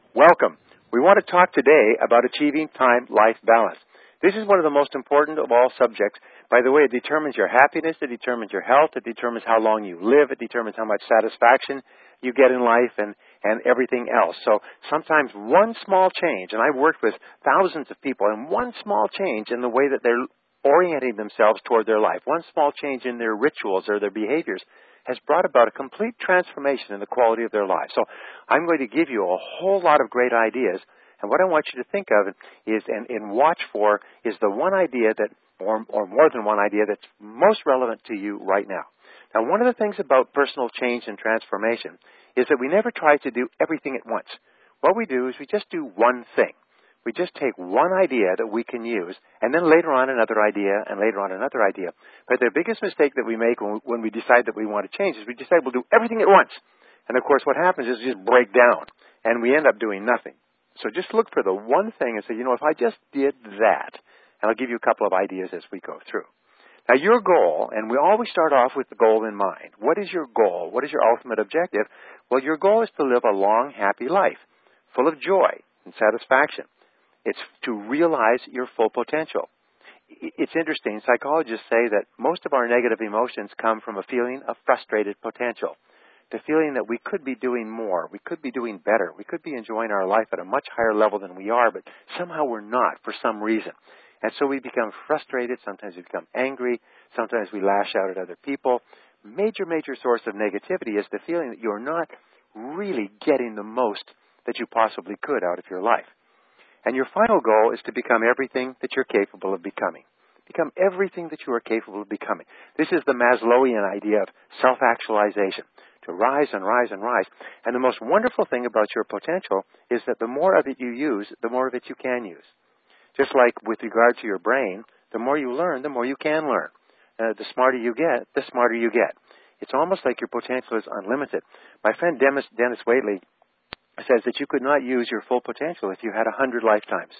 Welcome. We want to talk today about achieving time-life balance. This is one of the most important of all subjects. By the way, it determines your happiness, it determines your health, it determines how long you live, it determines how much satisfaction you get in life and everything else. So sometimes one small change, and I've worked with thousands of people, and one small change in the way that they're orienting themselves toward their life, one small change in their rituals or their behaviors has brought about a complete transformation in the quality of their lives. So I'm going to give you a whole lot of great ideas, and what I want you to think of is, and watch for, is the one idea that, or more than one idea that's most relevant to you right now. Now, one of the things about personal change and transformation is that we never try to do everything at once. What we do is we just do one thing. We just take one idea that we can use, and then later on another idea, and later on another idea. But the biggest mistake that we make when we decide that we want to change is we decide we'll do everything at once. And of course what happens is we just break down, and we end up doing nothing. So just look for the one thing and say, if I just did that, and I'll give you a couple of ideas as we go through. Now your goal, and we always start off with the goal in mind. What is your goal? What is your ultimate objective? Well, your goal is to live a long, happy life, full of joy and satisfaction. It's to realize your full potential. It's interesting. Psychologists say that most of our negative emotions come from a feeling of frustrated potential, the feeling that we could be doing more, we could be doing better, we could be enjoying our life at a much higher level than we are, but somehow we're not for some reason. And so we become frustrated, sometimes we become angry, sometimes we lash out at other people. Major source of negativity is the feeling that you're not really getting the most that you possibly could out of your life. And your final goal is to become everything that you're capable of becoming. Become everything that you are capable of becoming. This is the Maslowian idea of self-actualization, to rise and rise and rise. And the most wonderful thing about your potential is that the more of it you use, the more of it you can use. Just like with regard to your brain, the more you learn, the more you can learn. The smarter you get, the smarter you get. It's almost like your potential is unlimited. My friend Dennis Waitley says that you could not use your full potential if you had 100 lifetimes.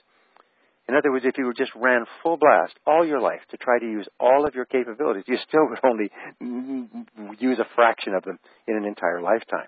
In other words, if you just ran full blast all your life to try to use all of your capabilities, you still would only use a fraction of them in an entire lifetime.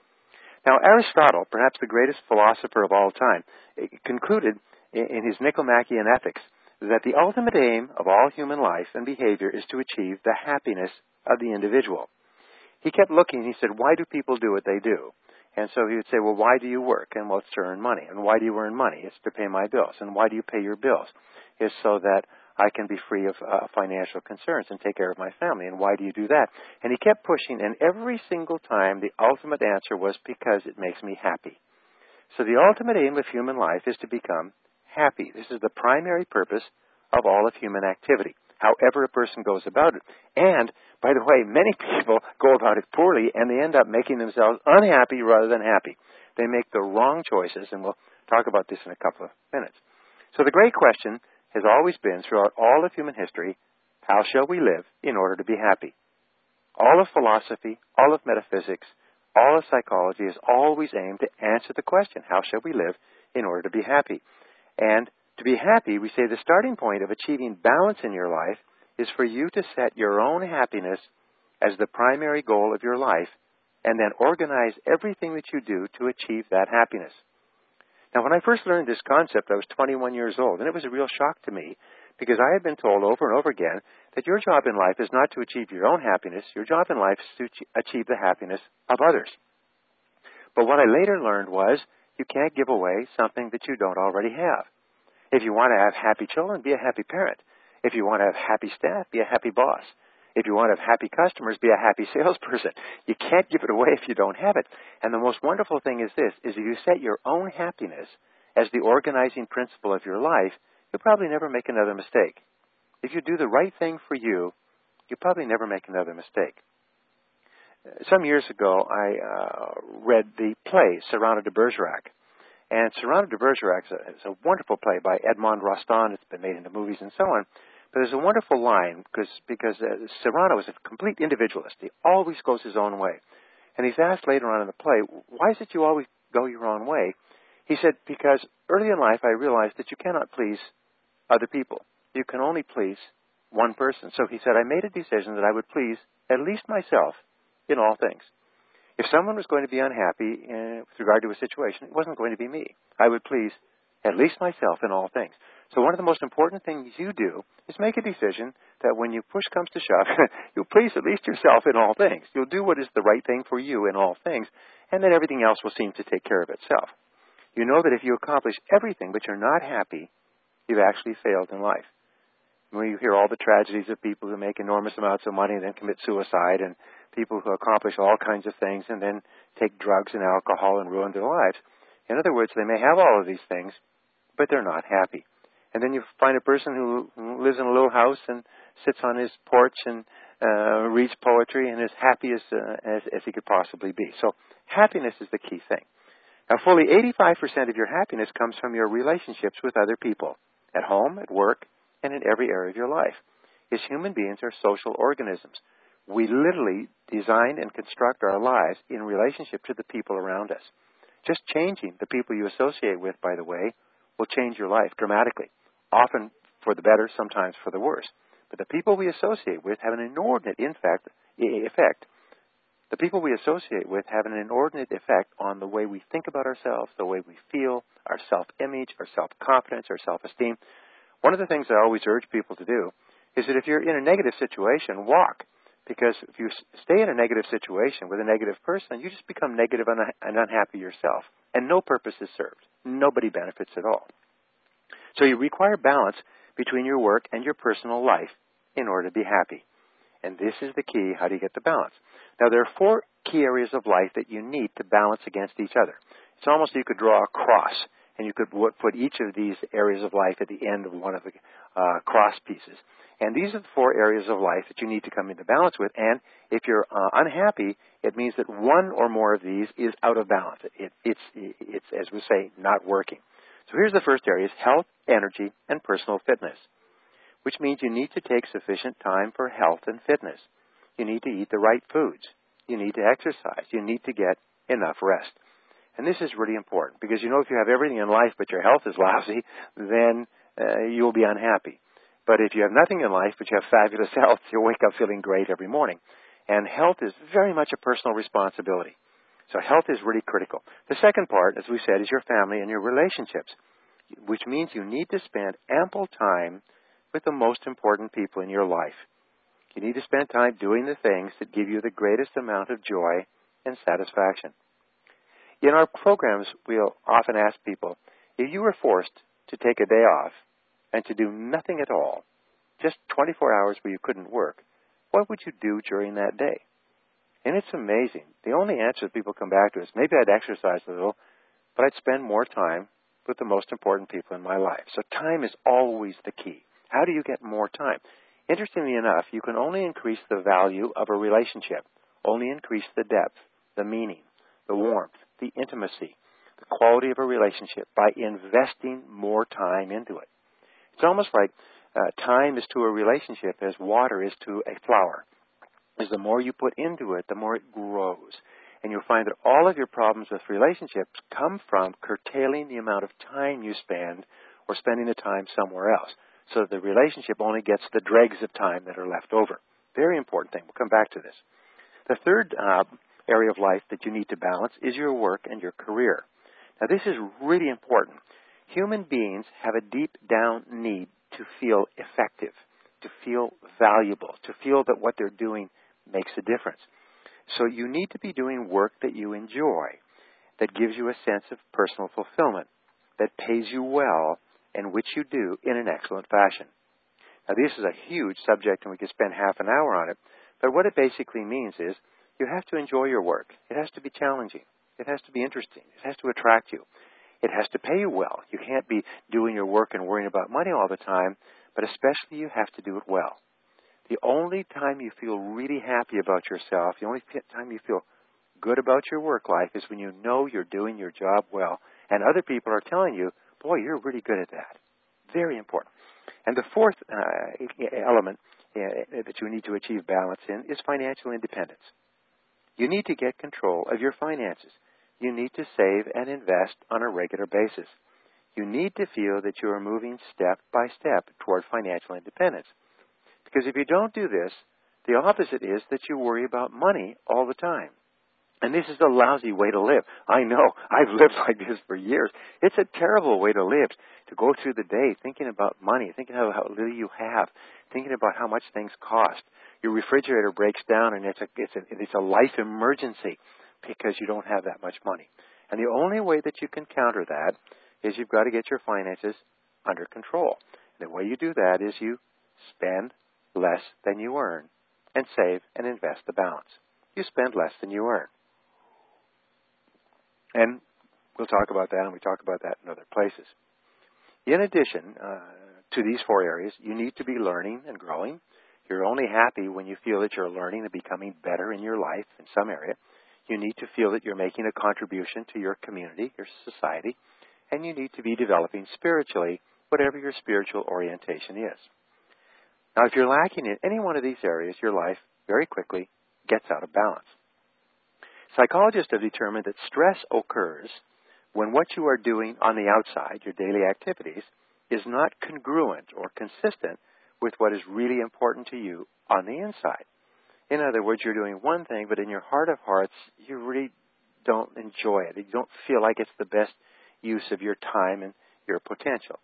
Now, Aristotle, perhaps the greatest philosopher of all time, concluded in his Nicomachean Ethics that the ultimate aim of all human life and behavior is to achieve the happiness of the individual. He kept looking. He said, why do people do what they do? And so he would say, well, why do you work? And well, it's to earn money. And why do you earn money? It's to pay my bills. And why do you pay your bills? It's so that I can be free of financial concerns and take care of my family. And why do you do that? And he kept pushing, and every single time the ultimate answer was because it makes me happy. So the ultimate aim of human life is to become happy. This is the primary purpose of all of human activity, however a person goes about it. And, by the way, many people go about it poorly, and they end up making themselves unhappy rather than happy. They make the wrong choices, and we'll talk about this in a couple of minutes. So the great question has always been, throughout all of human history, how shall we live in order to be happy? All of philosophy, all of metaphysics, all of psychology is always aimed to answer the question, how shall we live in order to be happy? And to be happy, we say the starting point of achieving balance in your life is for you to set your own happiness as the primary goal of your life and then organize everything that you do to achieve that happiness. Now, when I first learned this concept, I was 21 years old, and it was a real shock to me because I had been told over and over again that your job in life is not to achieve your own happiness. Your job in life is to achieve the happiness of others. But what I later learned was you can't give away something that you don't already have. If you want to have happy children, be a happy parent. If you want to have happy staff, be a happy boss. If you want to have happy customers, be a happy salesperson. You can't give it away if you don't have it. And the most wonderful thing is this, is if you set your own happiness as the organizing principle of your life, you'll probably never make another mistake. If you do the right thing for you, you'll probably never make another mistake. Some years ago, I read the play Cyrano de Bergerac. And Cyrano de Bergerac is a wonderful play by Edmond Rostand. It's been made into movies and so on. But there's a wonderful line because Cyrano is a complete individualist. He always goes his own way. And he's asked later on in the play, why is it you always go your own way? He said, because early in life I realized that you cannot please other people. You can only please one person. So he said, I made a decision that I would please at least myself in all things. If someone was going to be unhappy with regard to a situation, it wasn't going to be me. I would please at least myself in all things. So one of the most important things you do is make a decision that when you push comes to shove, you'll please at least yourself in all things. You'll do what is the right thing for you in all things, and then everything else will seem to take care of itself. You know that if you accomplish everything but you're not happy, you've actually failed in life. When you hear all the tragedies of people who make enormous amounts of money and then commit suicide, and people who accomplish all kinds of things and then take drugs and alcohol and ruin their lives. In other words, they may have all of these things, but they're not happy. And then you find a person who lives in a little house and sits on his porch and reads poetry and is happy as he could possibly be. So happiness is the key thing. Now, fully 85% of your happiness comes from your relationships with other people, at home, at work, and in every area of your life. As human beings are social organisms. We literally design and construct our lives in relationship to the people around us. Just changing the people you associate with, by the way, will change your life dramatically, often for the better, sometimes for the worse. But the people we associate with have an inordinate effect. The people we associate with have an inordinate effect on the way we think about ourselves, the way we feel, our self-image, our self-confidence, our self-esteem. One of the things I always urge people to do is that if you're in a negative situation, walk. Because if you stay in a negative situation with a negative person, you just become negative and unhappy yourself. And no purpose is served. Nobody benefits at all. So you require balance between your work and your personal life in order to be happy. And this is the key. How do you get the balance? Now, there are 4 key areas of life that you need to balance against each other. It's almost you could draw a cross, and you could put each of these areas of life at the end of one of the cross pieces. And these are the 4 areas of life that you need to come into balance with. And if you're unhappy, it means that one or more of these is out of balance. It's, as we say, not working. So here's the first area, is health, energy, and personal fitness, which means you need to take sufficient time for health and fitness. You need to eat the right foods. You need to exercise. You need to get enough rest. And this is really important because, you know, if you have everything in life but your health is lousy, then you'll be unhappy. But if you have nothing in life but you have fabulous health, you'll wake up feeling great every morning. And health is very much a personal responsibility. So health is really critical. The second part, as we said, is your family and your relationships, which means you need to spend ample time with the most important people in your life. You need to spend time doing the things that give you the greatest amount of joy and satisfaction. In our programs, we'll often ask people, if you were forced to take a day off and to do nothing at all, just 24 hours where you couldn't work, what would you do during that day? And it's amazing. The only answer that people come back to is, maybe I'd exercise a little, but I'd spend more time with the most important people in my life. So time is always the key. How do you get more time? Interestingly enough, you can only increase the value of a relationship, only increase the depth, the meaning, the warmth, the intimacy, the quality of a relationship by investing more time into it. It's almost like time is to a relationship as water is to a flower. As the more you put into it, the more it grows. And you'll find that all of your problems with relationships come from curtailing the amount of time you spend or spending the time somewhere else. So that the relationship only gets the dregs of time that are left over. Very important thing. We'll come back to this. The third area of life that you need to balance is your work and your career. Now, this is really important. Human beings have a deep down need to feel effective, to feel valuable, to feel that what they're doing makes a difference. So you need to be doing work that you enjoy, that gives you a sense of personal fulfillment, that pays you well, and which you do in an excellent fashion. Now, this is a huge subject, and we could spend half an hour on it, but what it basically means is you have to enjoy your work. It has to be challenging. It has to be interesting. It has to attract you. It has to pay you well. You can't be doing your work and worrying about money all the time, but especially you have to do it well. The only time you feel really happy about yourself, the only time you feel good about your work life is when you know you're doing your job well, and other people are telling you, boy, you're really good at that. Very important. And the fourth element that you need to achieve balance in is financial independence. You need to get control of your finances. You need to save and invest on a regular basis. You need to feel that you are moving step by step toward financial independence. Because if you don't do this, the opposite is that you worry about money all the time. And this is a lousy way to live. I know. I've lived like this for years. It's a terrible way to live, to go through the day thinking about money, thinking about how little you have, thinking about how much things cost. Your refrigerator breaks down, and it's a life emergency because you don't have that much money. And the only way that you can counter that is you've got to get your finances under control. And the way you do that is you spend less than you earn and save and invest the balance. You spend less than you earn. And we'll talk about that, and we talk about that in other places. In addition to these four areas, you need to be learning and growing. You're only happy when you feel that you're learning and becoming better in your life in some area. You need to feel that you're making a contribution to your community, your society, and you need to be developing spiritually, whatever your spiritual orientation is. Now, if you're lacking in any one of these areas, your life very quickly gets out of balance. Psychologists have determined that stress occurs when what you are doing on the outside, your daily activities, is not congruent or consistent with what is really important to you on the inside. In other words, you're doing one thing, but in your heart of hearts, you really don't enjoy it. You don't feel like it's the best use of your time and your potential.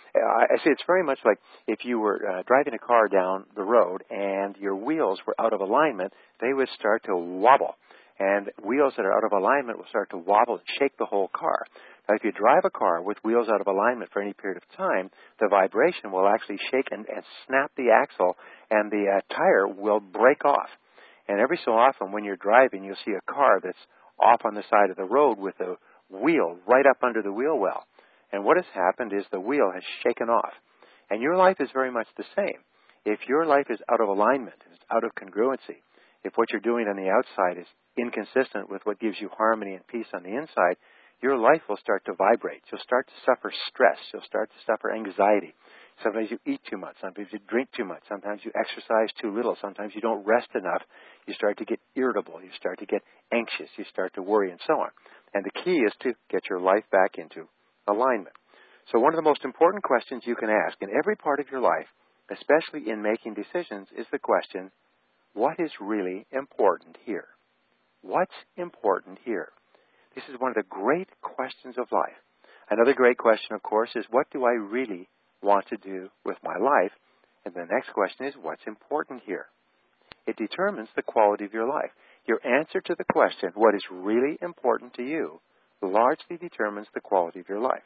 I say it's very much like if you were driving a car down the road and your wheels were out of alignment, they would start to wobble. And wheels that are out of alignment will start to wobble and shake the whole car. Now, if you drive a car with wheels out of alignment for any period of time, the vibration will actually shake and snap the axle, and the tire will break off. And every so often when you're driving, you'll see a car that's off on the side of the road with a wheel right up under the wheel well. And what has happened is the wheel has shaken off. And your life is very much the same. If your life is out of alignment, is out of congruency, if what you're doing on the outside is inconsistent with what gives you harmony and peace on the inside, your life will start to vibrate. You'll start to suffer stress. You'll start to suffer anxiety. Sometimes you eat too much. Sometimes you drink too much. Sometimes you exercise too little. Sometimes you don't rest enough. You start to get irritable. You start to get anxious. You start to worry and so on. And the key is to get your life back into alignment. So one of the most important questions you can ask in every part of your life, especially in making decisions, is the question, what is really important here? What's important here? This is one of the great questions of life. Another great question, of course, is what do I really want to do with my life? And the next question is what's important here? It determines the quality of your life. Your answer to the question, what is really important to you, largely determines the quality of your life.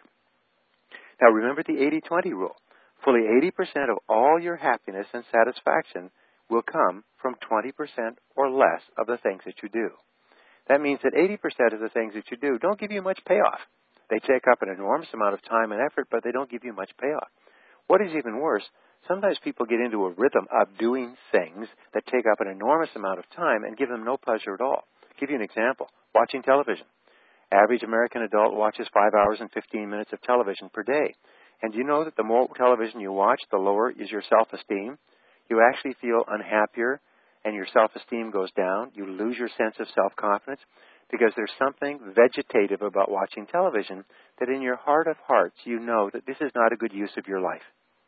Now remember the 80-20 rule. Fully 80% of all your happiness and satisfaction will come from 20% or less of the things that you do. That means that 80% of the things that you do don't give you much payoff. They take up an enormous amount of time and effort, but they don't give you much payoff. What is even worse, sometimes people get into a rhythm of doing things that take up an enormous amount of time and give them no pleasure at all. I'll give you an example. Watching television. Average American adult watches 5 hours and 15 minutes of television per day. And do you know that the more television you watch, the lower is your self-esteem? You actually feel unhappier, and your self-esteem goes down. You lose your sense of self-confidence because there's something vegetative about watching television that in your heart of hearts you know that this is not a good use of your life.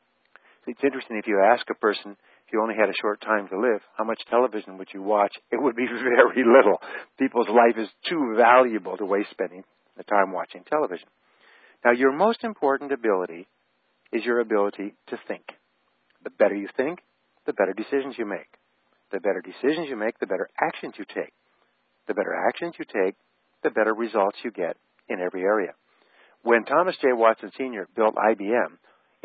It's interesting, if you ask a person, if you only had a short time to live, how much television would you watch? It would be very little. People's life is too valuable to waste spending the time watching television. Now, your most important ability is your ability to think. The better you think, the better decisions you make. The better decisions you make, the better actions you take. The better actions you take, the better results you get in every area. When Thomas J. Watson Sr. built IBM,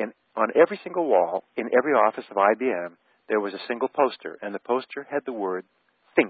on every single wall, in every office of IBM, there was a single poster, and the poster had the word, think.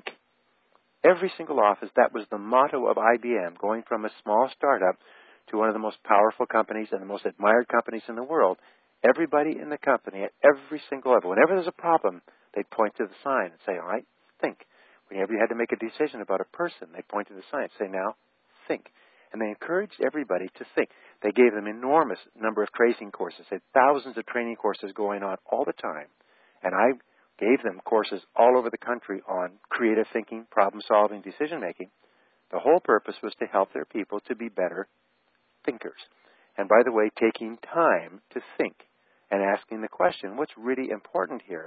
Every single office, that was the motto of IBM, going from a small startup to one of the most powerful companies and the most admired companies in the world. Everybody in the company, at every single level, whenever there's a problem, they'd point to the sign and say, all right, think. Whenever you had to make a decision about a person, they'd point to the sign and say, now, think. And they encouraged everybody to think. They gave them enormous number of training courses. They had thousands of training courses going on all the time. And I gave them courses all over the country on creative thinking, problem-solving, decision-making. The whole purpose was to help their people to be better thinkers. And by the way, taking time to think and asking the question, what's really important here,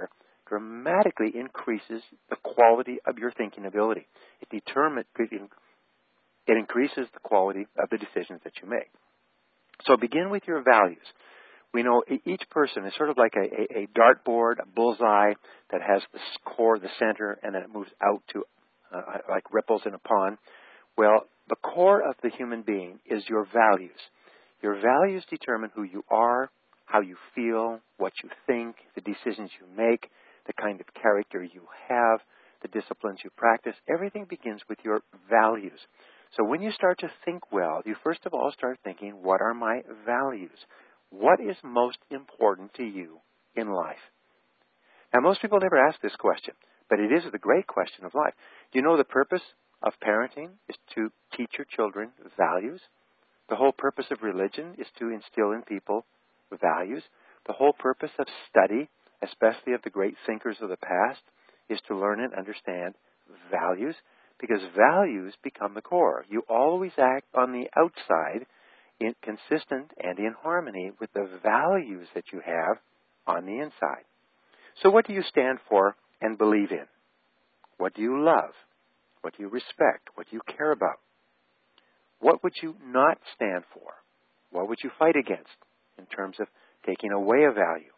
dramatically increases the quality of your thinking ability. It increases the quality of the decisions that you make. So begin with your values. We know each person is sort of like a dartboard, a bullseye that has the core, the center, and then it moves out to like ripples in a pond. Well, the core of the human being is your values. Your values determine who you are, how you feel, what you think, the decisions you make, the kind of character you have, the disciplines you practice. Everything begins with your values. So when you start to think well, you first of all start thinking, what are my values? What is most important to you in life? Now, most people never ask this question, but it is the great question of life. Do you know the purpose of parenting is to teach your children values? The whole purpose of religion is to instill in people values. The whole purpose of study, especially of the great thinkers of the past, is to learn and understand values, because values become the core. You always act on the outside consistent and in harmony with the values that you have on the inside. So what do you stand for and believe in? What do you love? What do you respect? What do you care about? What would you not stand for? What would you fight against in terms of taking away a value?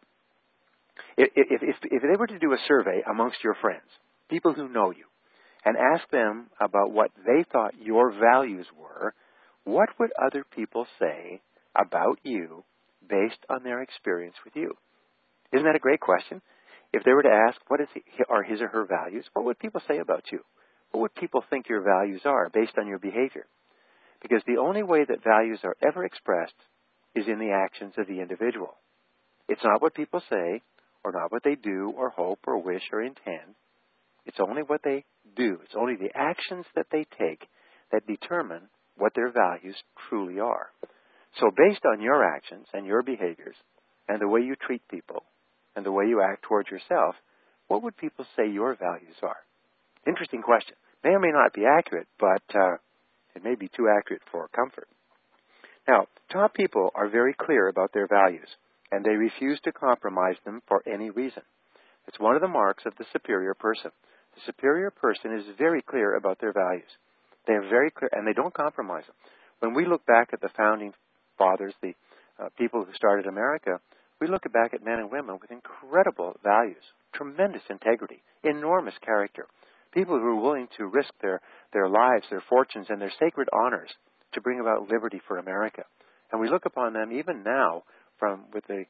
If they were to do a survey amongst your friends, people who know you, and ask them about what they thought your values were, what would other people say about you based on their experience with you? Isn't that a great question? If they were to ask what are his or her values, what would people say about you? What would people think your values are based on your behavior? Because the only way that values are ever expressed is in the actions of the individual. It's not what people say, or not what they do, or hope, or wish, or intend. It's only what they do. It's only the actions that they take that determine what their values truly are. So based on your actions and your behaviors and the way you treat people and the way you act towards yourself, what would people say your values are? Interesting question. May or may not be accurate, but it may be too accurate for comfort. Now, top people are very clear about their values, and they refuse to compromise them for any reason. It's one of the marks of the superior person. The superior person is very clear about their values. They are very clear, and they don't compromise them. When we look back at the founding fathers, the people who started America, we look back at men and women with incredible values, tremendous integrity, enormous character, people who are willing to risk their lives, their fortunes, and their sacred honors to bring about liberty for America. And we look upon them even now with the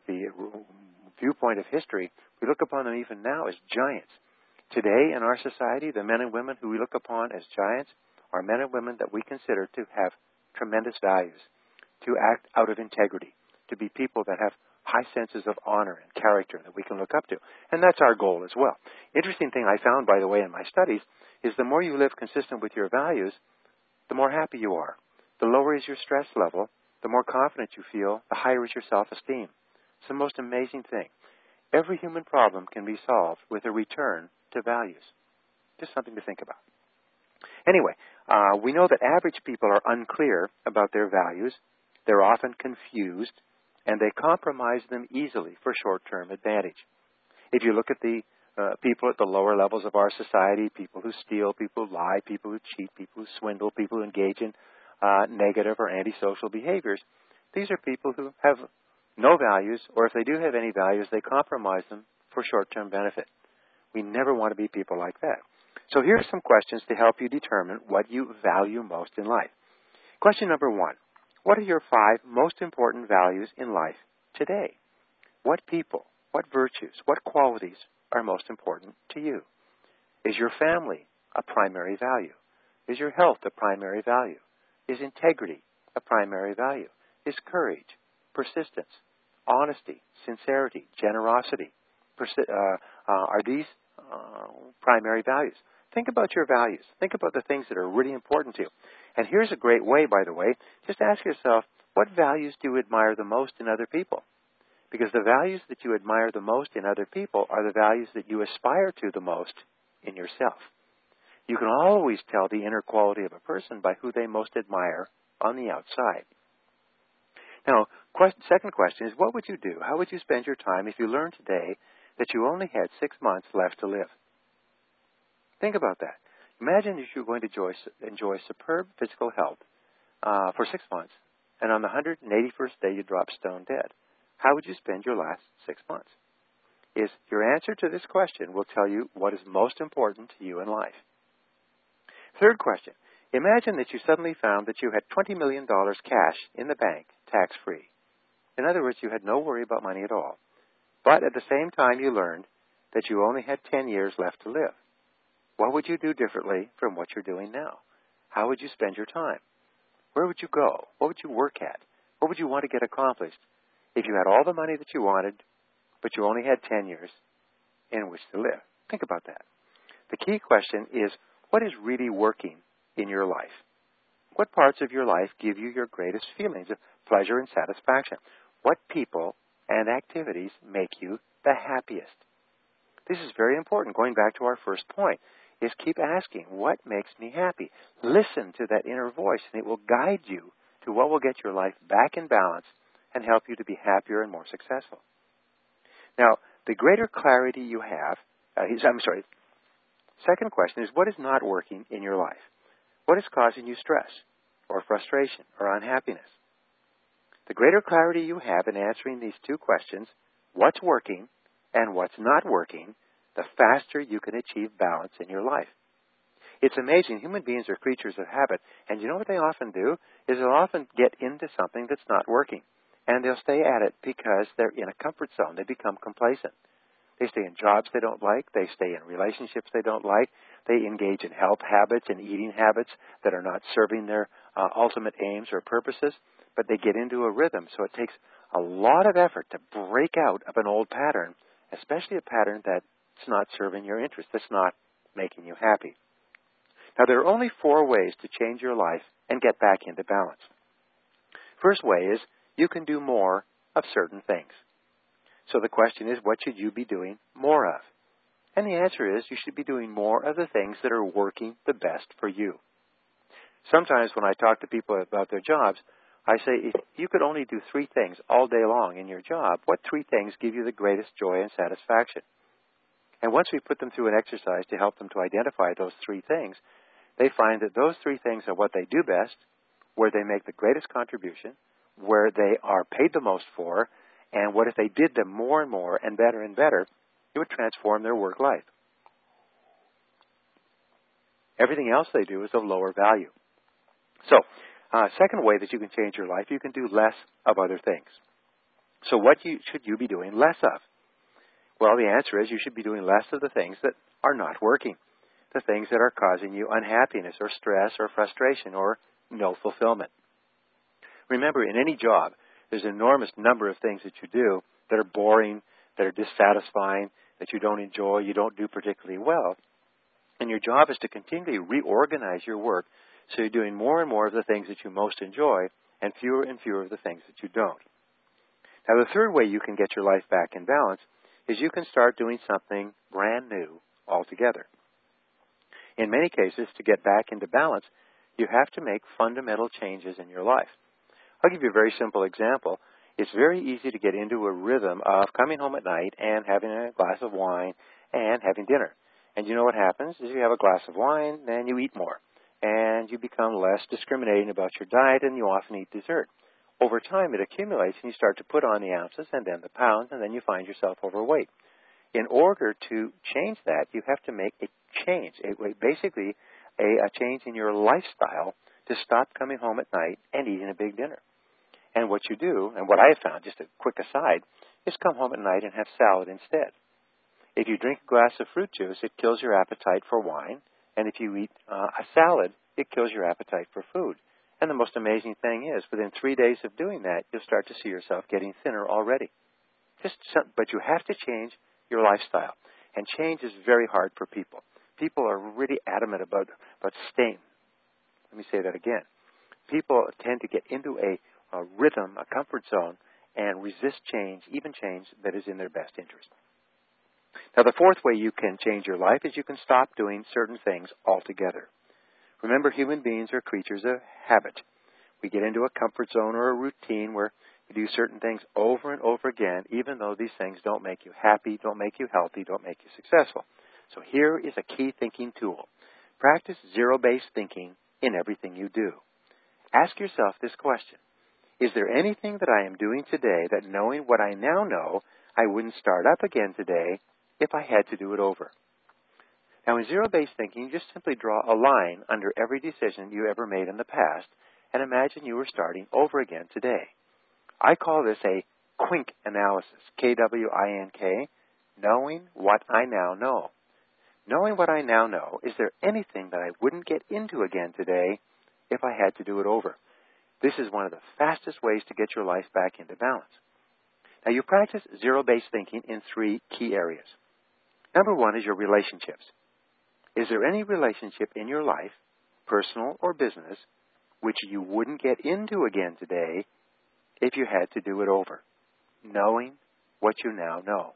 viewpoint of history, we look upon them even now as giants. Today in our society, the men and women who we look upon as giants are men and women that we consider to have tremendous values, to act out of integrity, to be people that have high senses of honor and character that we can look up to. And that's our goal as well. Interesting thing I found, by the way, in my studies, is the more you live consistent with your values, the more happy you are. The lower is your stress level, the more confident you feel, the higher is your self-esteem. It's the most amazing thing. Every human problem can be solved with a return to values. Just something to think about. Anyway, we know that average people are unclear about their values. They're often confused, and they compromise them easily for short-term advantage. If you look at the people at the lower levels of our society, people who steal, people who lie, people who cheat, people who swindle, people who engage in negative or antisocial behaviors, these are people who have no values, or if they do have any values, they compromise them for short-term benefit. We never want to be people like that. So here are some questions to help you determine what you value most in life. Question number 1. What are your 5 most important values in life today? What people, what virtues, what qualities are most important to you? Is your family a primary value? Is your health a primary value? Is integrity a primary value? Is courage, persistence, honesty, sincerity, generosity, are these primary values? Think about your values. Think about the things that are really important to you. And here's a great way, by the way, just ask yourself, what values do you admire the most in other people? Because the values that you admire the most in other people are the values that you aspire to the most in yourself. You can always tell the inner quality of a person by who they most admire on the outside. Now, second question is, what would you do? How would you spend your time if you learned today that you only had 6 months left to live. Think about that. Imagine if you're going to enjoy superb physical health for 6 months, and on the 181st day you drop stone dead. How would you spend your last 6 months? Your answer to this question will tell you what is most important to you in life. Third question. Imagine that you suddenly found that you had $20 million cash in the bank, tax-free. In other words, you had no worry about money at all. But at the same time, you learned that you only had 10 years left to live. What would you do differently from what you're doing now? How would you spend your time? Where would you go? What would you work at? What would you want to get accomplished if you had all the money that you wanted, but you only had 10 years in which to live? Think about that. The key question is, what is really working in your life? What parts of your life give you your greatest feelings of pleasure and satisfaction? What people and activities make you the happiest? This is very important. Going back to our first point, is keep asking, what makes me happy? Listen to that inner voice, and it will guide you to what will get your life back in balance and help you to be happier and more successful. Now, the greater clarity you have, second question is, what is not working in your life? What is causing you stress or frustration or unhappiness? The greater clarity you have in answering these two questions, what's working and what's not working, the faster you can achieve balance in your life. It's amazing. Human beings are creatures of habit. And you know what they often do? Is they'll often get into something that's not working. And they'll stay at it because they're in a comfort zone. They become complacent. They stay in jobs they don't like. They stay in relationships they don't like. They engage in health habits and eating habits that are not serving their ultimate aims or purposes. But they get into a rhythm. So it takes a lot of effort to break out of an old pattern, especially a pattern that's not serving your interest, that's not making you happy. Now, there are only 4 ways to change your life and get back into balance. First way is you can do more of certain things. So the question is, what should you be doing more of? And the answer is you should be doing more of the things that are working the best for you. Sometimes when I talk to people about their jobs, I say, if you could only do 3 things all day long in your job, what 3 things give you the greatest joy and satisfaction? And once we put them through an exercise to help them to identify those 3 things, they find that those 3 things are what they do best, where they make the greatest contribution, where they are paid the most for, and what if they did them more and more and better, it would transform their work life. Everything else they do is of lower value. So, second way that you can change your life, you can do less of other things. So what should you be doing less of? Well, the answer is you should be doing less of the things that are not working, the things that are causing you unhappiness or stress or frustration or no fulfillment. Remember, in any job, there's an enormous number of things that you do that are boring, that are dissatisfying, that you don't enjoy, you don't do particularly well. And your job is to continually reorganize your work so you're doing more and more of the things that you most enjoy and fewer of the things that you don't. Now, the third way you can get your life back in balance is you can start doing something brand new altogether. In many cases, to get back into balance, you have to make fundamental changes in your life. I'll give you a very simple example. It's very easy to get into a rhythm of coming home at night and having a glass of wine and having dinner. And you know what happens is you have a glass of wine, then you eat more. And you become less discriminating about your diet, and you often eat dessert. Over time, it accumulates, and you start to put on the ounces and then the pounds, and then you find yourself overweight. In order to change that, you have to make a change, basically a change in your lifestyle to stop coming home at night and eating a big dinner. And what you do, and what I have found, just a quick aside, is come home at night and have salad instead. If you drink a glass of fruit juice, it kills your appetite for wine. And if you eat a salad, it kills your appetite for food. And the most amazing thing is, within 3 days of doing that, you'll start to see yourself getting thinner already. But you have to change your lifestyle. And change is very hard for people. People are really adamant about staying. Let me say that again. People tend to get into a rhythm, a comfort zone, and resist change, even change that is in their best interest. Now, the fourth way you can change your life is you can stop doing certain things altogether. Remember, human beings are creatures of habit. We get into a comfort zone or a routine where You do certain things over and over again, even though these things don't make you happy, don't make you healthy, don't make you successful. So here is a key thinking tool. Practice zero-based thinking in everything you do. Ask yourself this question. Is there anything that I am doing today that, knowing what I now know, I wouldn't start up again today if I had to do it over? Now, in zero-based thinking, you just simply draw a line under every decision you ever made in the past and imagine you were starting over again today. I call this a KWINK analysis, K-W-I-N-K, knowing what I now know. Knowing what I now know, is there anything that I wouldn't get into again today if I had to do it over? This is one of the fastest ways to get your life back into balance. Now, you practice zero-based thinking in 3 key areas. Number 1 is your relationships. Is there any relationship in your life, personal or business, which you wouldn't get into again today if you had to do it over? Knowing what you now know.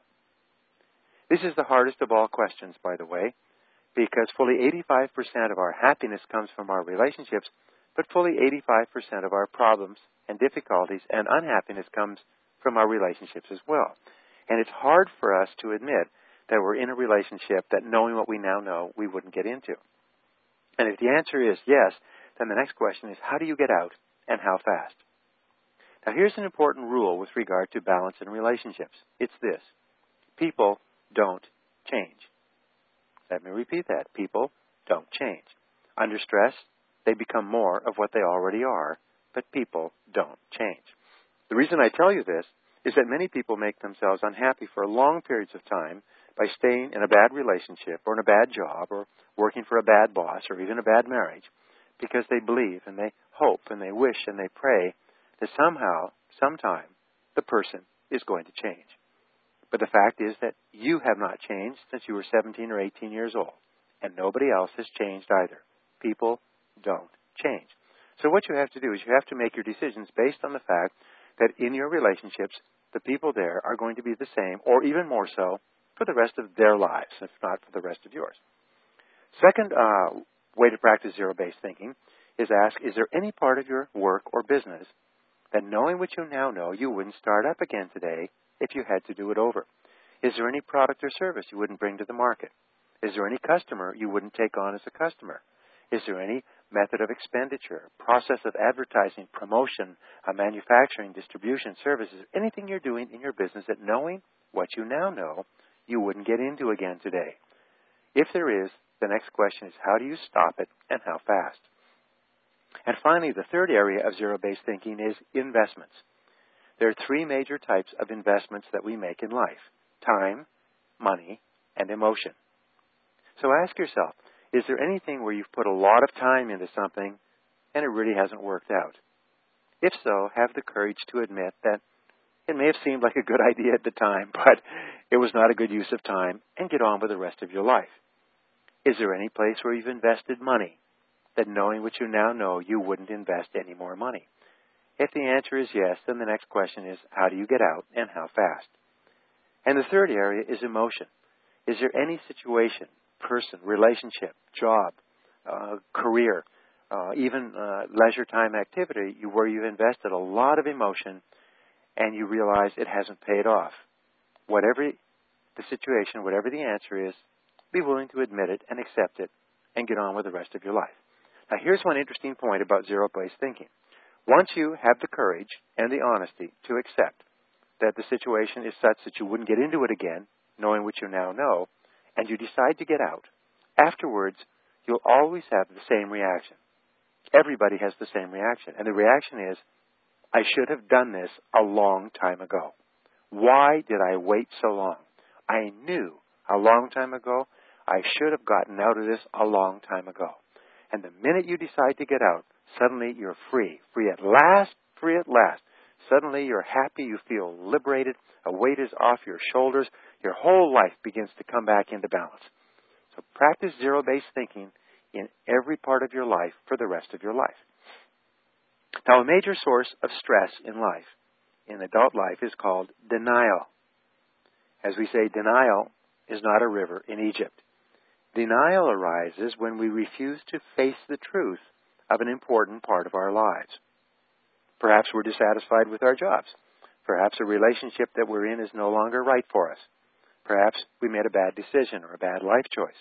This is the hardest of all questions, by the way, because fully 85% of our happiness comes from our relationships, but fully 85% of our problems and difficulties and unhappiness comes from our relationships as well. And it's hard for us to admit that we're in a relationship that, knowing what we now know, we wouldn't get into. And if the answer is yes, then the next question is, how do you get out and how fast? Now, here's an important rule with regard to balance in relationships. It's this. People don't change. Let me repeat that. People don't change. Under stress, they become more of what they already are, but people don't change. The reason I tell you this is that many people make themselves unhappy for long periods of time by staying in a bad relationship or in a bad job or working for a bad boss or even a bad marriage because they believe and they hope and they wish and they pray that somehow, sometime, the person is going to change. But the fact is that you have not changed since you were 17 or 18 years old, and nobody else has changed either. People don't change. So what you have to do is you have to make your decisions based on the fact that in your relationships, the people there are going to be the same, or even more so, for the rest of their lives, if not for the rest of yours. Second way to practice zero-based thinking is ask, is there any part of your work or business that, knowing what you now know, you wouldn't start up again today if you had to do it over? Is there any product or service you wouldn't bring to the market? Is there any customer you wouldn't take on as a customer? Is there any method of expenditure, process of advertising, promotion, manufacturing, distribution, services, anything you're doing in your business that, knowing what you now know, you wouldn't get into again today? If there is, the next question is, how do you stop it and how fast? And finally, the third area of zero-based thinking is investments. There are 3 major types of investments that we make in life: time, money, and emotion. So ask yourself, is there anything where you've put a lot of time into something and it really hasn't worked out? If so, have the courage to admit that it may have seemed like a good idea at the time, but it was not a good use of time, and get on with the rest of your life. Is there any place where you've invested money that, knowing what you now know, you wouldn't invest any more money? If the answer is yes, then the next question is, how do you get out and how fast? And the third area is emotion. Is there any situation, person, relationship, job, career, even leisure time activity where you've invested a lot of emotion and you realize it hasn't paid off? Whatever the situation, whatever the answer is, be willing to admit it and accept it and get on with the rest of your life. Now, here's one interesting point about zero-based thinking. Once you have the courage and the honesty to accept that the situation is such that you wouldn't get into it again, knowing what you now know, and you decide to get out, afterwards, you'll always have the same reaction. Everybody has the same reaction. And the reaction is, I should have done this a long time ago. Why did I wait so long? I knew a long time ago I should have gotten out of this a long time ago. And the minute you decide to get out, suddenly you're free. Free at last, free at last. Suddenly you're happy, you feel liberated, a weight is off your shoulders, your whole life begins to come back into balance. So practice zero-based thinking in every part of your life for the rest of your life. Now, a major source of stress in life, in adult life, is called denial. As we say, denial is not a river in Egypt. Denial arises when we refuse to face the truth of an important part of our lives. Perhaps we're dissatisfied with our jobs. Perhaps a relationship that we're in is no longer right for us. Perhaps we made a bad decision or a bad life choice.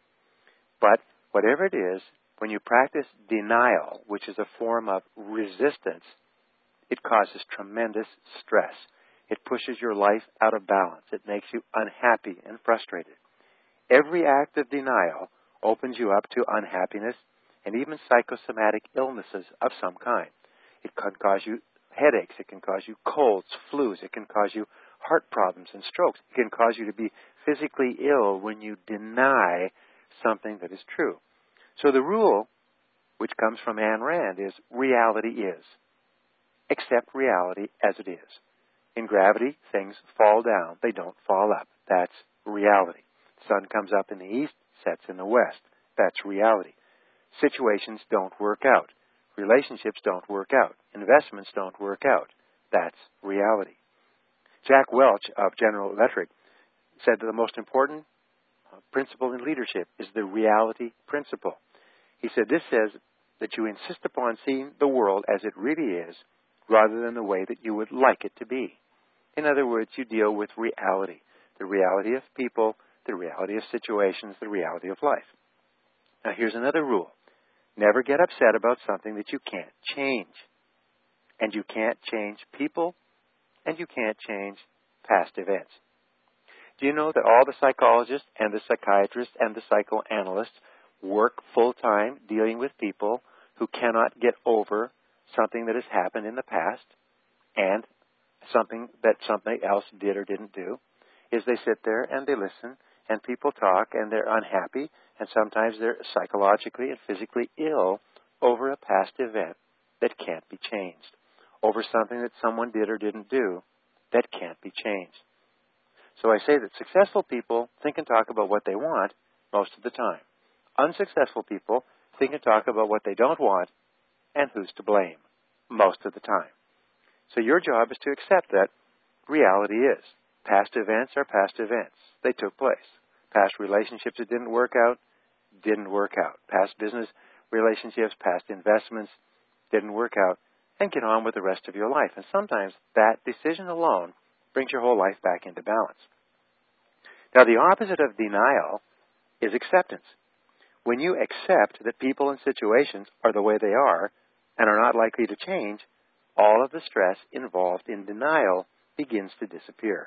But whatever it is, when you practice denial, which is a form of resistance, it causes tremendous stress. It pushes your life out of balance. It makes you unhappy and frustrated. Every act of denial opens you up to unhappiness and even psychosomatic illnesses of some kind. It can cause you headaches. It can cause you colds, flus. It can cause you heart problems and strokes. It can cause you to be physically ill when you deny something that is true. So the rule, which comes from Ayn Rand, is reality is. Accept reality as it is. In gravity, things fall down. They don't fall up. That's reality. The sun comes up in the east, sets in the west. That's reality. Situations don't work out. Relationships don't work out. Investments don't work out. That's reality. Jack Welch of General Electric said that the most important principle in leadership is the reality principle. He said this says that you insist upon seeing the world as it really is rather than the way that you would like it to be. In other words, you deal with reality, the reality of people, the reality of situations, the reality of life. Now here's another rule. Never get upset about something that you can't change. And you can't change people, and you can't change past events. Do you know that all the psychologists and the psychiatrists and the psychoanalysts work full-time dealing with people who cannot get over something that has happened in the past and something that somebody else did or didn't do? Is they sit there and they listen, and people talk, and they're unhappy, and sometimes they're psychologically and physically ill over a past event that can't be changed, over something that someone did or didn't do that can't be changed. So I say that successful people think and talk about what they want most of the time. Unsuccessful people think and talk about what they don't want and who's to blame most of the time. So your job is to accept that reality is. Past events are past events. They took place. Past relationships that didn't work out. Past business relationships, past investments didn't work out. And get on with the rest of your life. And sometimes that decision alone brings your whole life back into balance. Now, the opposite of denial is acceptance. When you accept that people and situations are the way they are and are not likely to change, all of the stress involved in denial begins to disappear.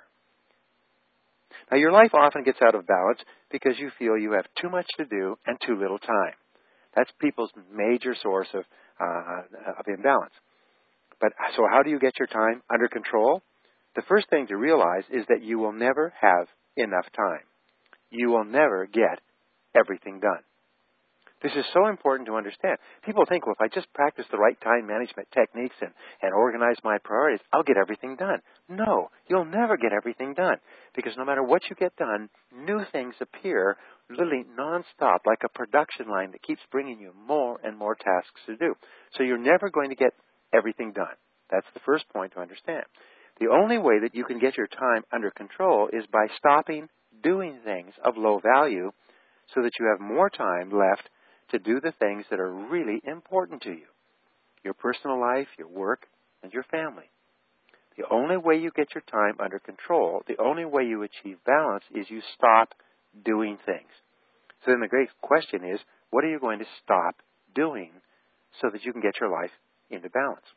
Now, your life often gets out of balance because you feel you have too much to do and too little time. That's people's major source of imbalance. But so how do you get your time under control? The first thing to realize is that you will never have enough time. You will never get everything done. This is so important to understand. People think, well, if I just practice the right time management techniques and organize my priorities, I'll get everything done. No, you'll never get everything done. Because no matter what you get done, new things appear literally nonstop, like a production line that keeps bringing you more and more tasks to do. So you're never going to get everything done. That's the first point to understand. The only way that you can get your time under control is by stopping doing things of low value so that you have more time left to do the things that are really important to you. Your personal life, your work, and your family. The only way you get your time under control, the only way you achieve balance is you stop doing things. So then the great question is, what are you going to stop doing so that you can get your life into balance?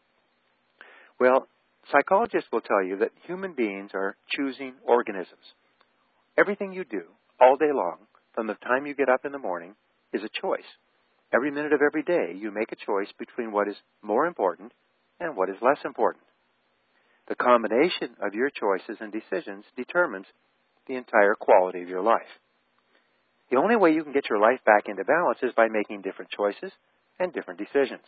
Well, psychologists will tell you that human beings are choosing organisms. Everything you do all day long, from the time you get up in the morning, is a choice. Every minute of every day, you make a choice between what is more important and what is less important. The combination of your choices and decisions determines the entire quality of your life. The only way you can get your life back into balance is by making different choices and different decisions.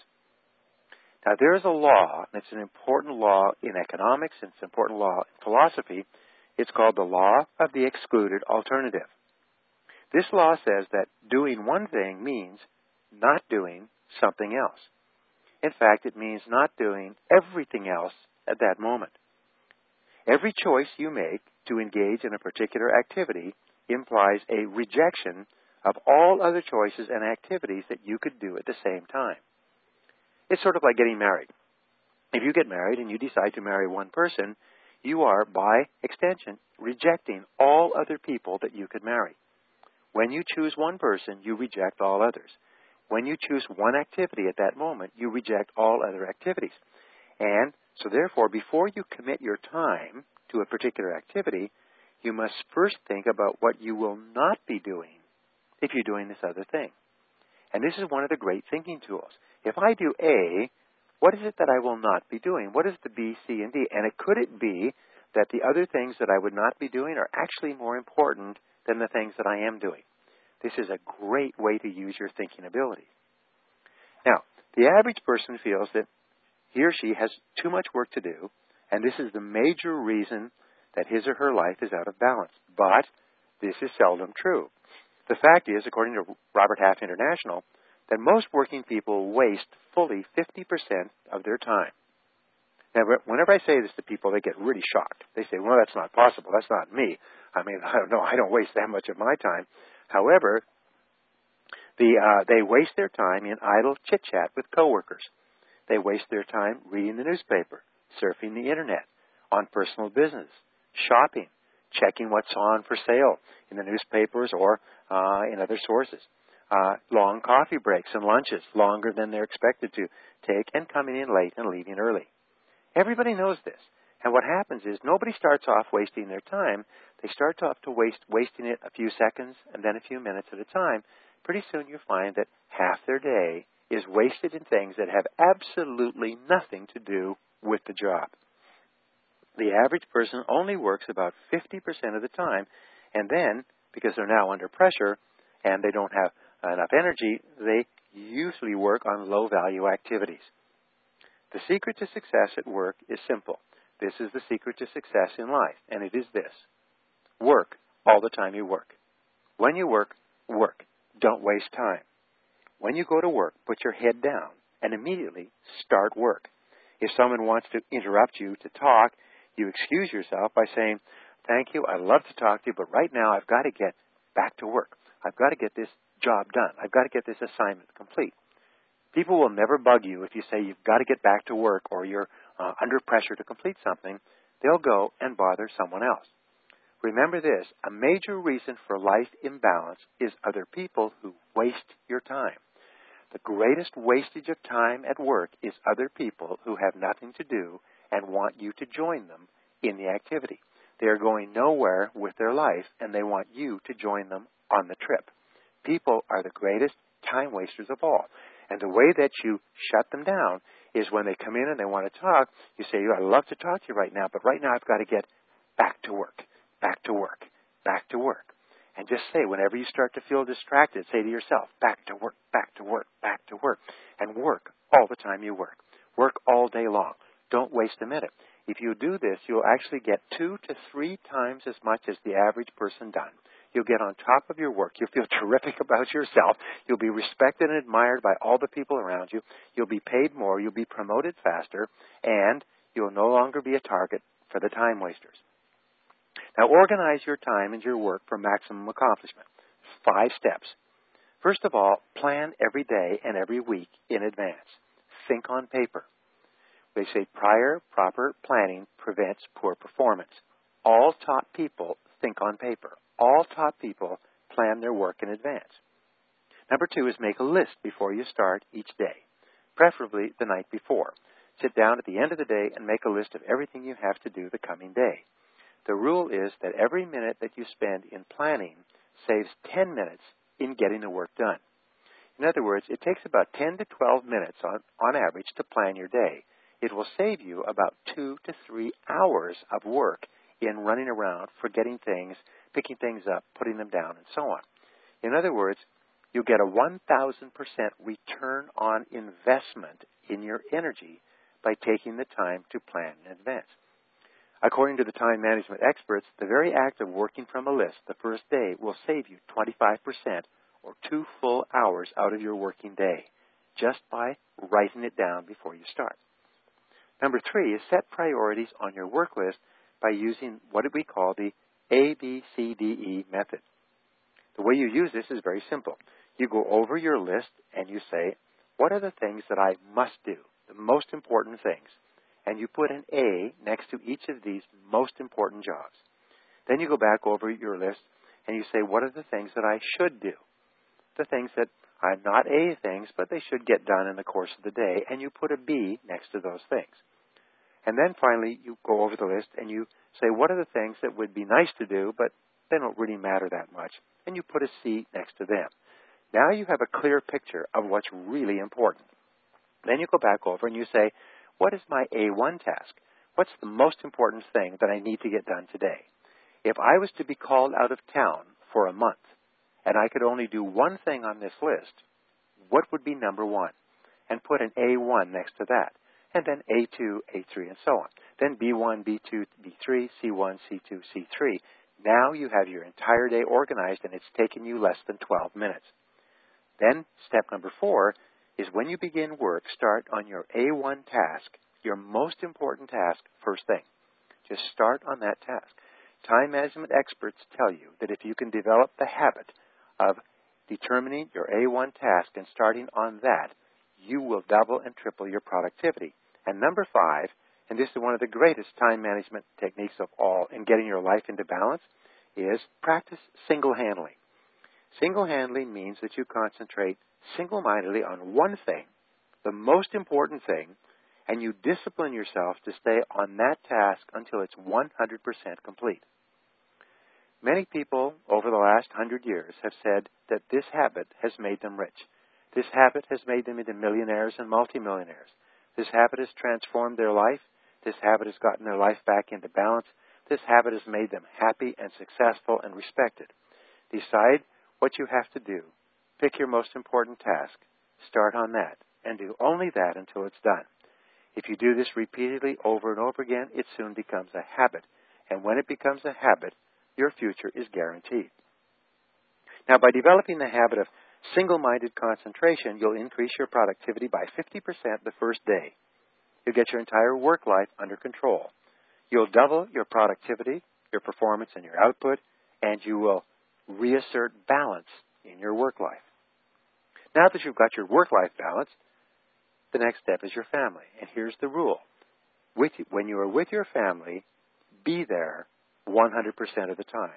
Now, there is a law, and it's an important law in economics, and it's an important law in philosophy. It's called the law of the excluded alternative. This law says that doing one thing means not doing something else. In fact, it means not doing everything else at that moment. Every choice you make to engage in a particular activity implies a rejection of all other choices and activities that you could do at the same time. It's sort of like getting married. If you get married and you decide to marry one person, you are, by extension, rejecting all other people that you could marry. When you choose one person, you reject all others. When you choose one activity at that moment, you reject all other activities. And so therefore, before you commit your time to a particular activity, you must first think about what you will not be doing if you're doing this other thing. And this is one of the great thinking tools. If I do A, what is it that I will not be doing? What is the B, C, and D? And could it be that the other things that I would not be doing are actually more important than the things that I am doing? This is a great way to use your thinking ability. Now, the average person feels that he or she has too much work to do, and this is the major reason that his or her life is out of balance. But this is seldom true. The fact is, according to Robert Half International, that most working people waste fully 50% of their time. Now, whenever I say this to people, they get really shocked. They say, well, that's not possible. That's not me. I mean, I don't waste that much of my time. However, they waste their time in idle chit-chat with coworkers. They waste their time reading the newspaper, surfing the Internet, on personal business, shopping, checking what's on for sale in the newspapers or in other sources. Long coffee breaks and lunches, longer than they're expected to take, and coming in late and leaving early. Everybody knows this. And what happens is nobody starts off wasting their time. They start off to wasting it a few seconds and then a few minutes at a time. Pretty soon you find that half their day is wasted in things that have absolutely nothing to do with the job. The average person only works about 50% of the time, and then, because they're now under pressure and they don't have enough energy, they usually work on low-value activities. The secret to success at work is simple. This is the secret to success in life, and it is this. Work all the time you work. When you work, work. Don't waste time. When you go to work, put your head down and immediately start work. If someone wants to interrupt you to talk, you excuse yourself by saying, thank you, I'd love to talk to you, but right now I've got to get back to work. I've got to get this job done. I've got to get this assignment complete. People will never bug you if you say you've got to get back to work or you're under pressure to complete something. They'll go and bother someone else. Remember this, a major reason for life imbalance is other people who waste your time. The greatest wastage of time at work is other people who have nothing to do and want you to join them in the activity. They are going nowhere with their life, and they want you to join them on the trip. People are the greatest time wasters of all. And the way that you shut them down is when they come in and they want to talk, you say, I'd love to talk to you right now, but right now I've got to get back to work, back to work, back to work. And just say, whenever you start to feel distracted, say to yourself, back to work, back to work, back to work. And work all the time you work. Work all day long. Don't waste a minute. If you do this, you'll actually get 2 to 3 times as much as the average person done. You'll get on top of your work. You'll feel terrific about yourself. You'll be respected and admired by all the people around you. You'll be paid more. You'll be promoted faster. And you'll no longer be a target for the time wasters. Now, organize your time and your work for maximum accomplishment. 5 steps. First of all, plan every day and every week in advance. Think on paper. They say prior, proper planning prevents poor performance. All top people think on paper. All top people plan their work in advance. Number 2 is make a list before you start each day, preferably the night before. Sit down at the end of the day and make a list of everything you have to do the coming day. The rule is that every minute that you spend in planning saves 10 minutes in getting the work done. In other words, it takes about 10 to 12 minutes on average to plan your day. It will save you about 2 to 3 hours of work in running around, forgetting things, picking things up, putting them down, and so on. In other words, you get a 1,000% return on investment in your energy by taking the time to plan in advance. According to the time management experts, the very act of working from a list the first day will save you 25% or 2 full hours out of your working day just by writing it down before you start. Number 3 is set priorities on your work list by using what we call the ABCDE method. The way you use this is very simple. You go over your list and you say, what are the things that I must do, the most important things? and you put an A next to each of these most important jobs. Then you go back over your list and you say, what are the things that I should do? The things that are not A things, but they should get done in the course of the day, and you put a B next to those things. And then finally, you go over the list and you say, what are the things that would be nice to do, but they don't really matter that much, and you put a C next to them. Now you have a clear picture of what's really important. Then you go back over and you say, what is my A1 task? What's the most important thing that I need to get done today? If I was to be called out of town for a month, and I could only do one thing on this list, what would be number one? And put an A1 next to that. And then A2, A3, and so on. Then B1, B2, B3, C1, C2, C3. Now you have your entire day organized, and it's taken you less than 12 minutes. Then step number 4 is when you begin work, start on your A1 task, your most important task, first thing. Just start on that task. Time management experts tell you that if you can develop the habit of determining your A1 task and starting on that, you will double and triple your productivity. And number 5, and this is one of the greatest time management techniques of all in getting your life into balance, is practice single-handling. Single-handling means that you concentrate single-mindedly on one thing, the most important thing, and you discipline yourself to stay on that task until it's 100% complete. Many people over the last 100 years have said that this habit has made them rich. This habit has made them into millionaires and multimillionaires. This habit has transformed their life. This habit has gotten their life back into balance. This habit has made them happy and successful and respected. Decide what you have to do. Pick your most important task. Start on that, and do only that until it's done. If you do this repeatedly over and over again, it soon becomes a habit. And when it becomes a habit, your future is guaranteed. Now, by developing the habit of single-minded concentration, you'll increase your productivity by 50% the first day. You'll get your entire work life under control. You'll double your productivity, your performance, and your output, and you will reassert balance in your work life. Now that you've got your work-life balance, the next step is your family. And here's the rule. When you are with your family, be there 100% of the time.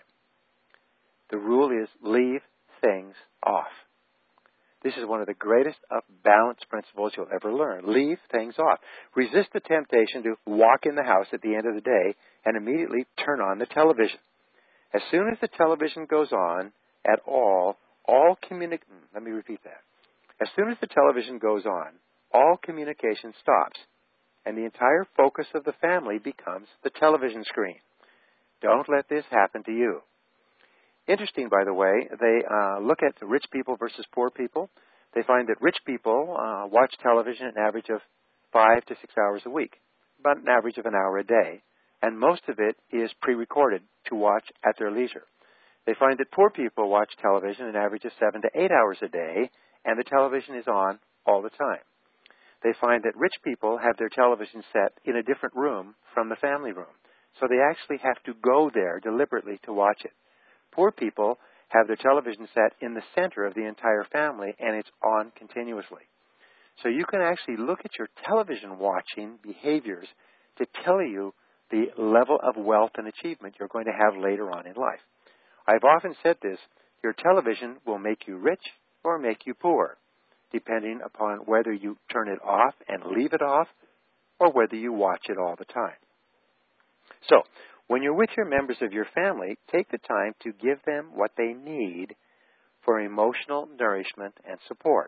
The rule is leave things off. This is one of the greatest of balance principles you'll ever learn. Leave things off. Resist the temptation to walk in the house at the end of the day and immediately turn on the television. As soon as the television goes on at all let me repeat that. As soon as the television goes on, all communication stops, and the entire focus of the family becomes the television screen. Don't let this happen to you. Interesting, by the way, they look at the rich people versus poor people. They find that rich people watch television an average of 5 to 6 hours a week, about an average of an hour a day, and most of it is pre-recorded to watch at their leisure. They find that poor people watch television an average of 7 to 8 hours a day, and the television is on all the time. They find that rich people have their television set in a different room from the family room, so they actually have to go there deliberately to watch it. Poor people have their television set in the center of the entire family, and it's on continuously. So you can actually look at your television watching behaviors to tell you the level of wealth and achievement you're going to have later on in life. I've often said this, your television will make you rich or make you poor, depending upon whether you turn it off and leave it off or whether you watch it all the time. So, when you're with your members of your family, take the time to give them what they need for emotional nourishment and support.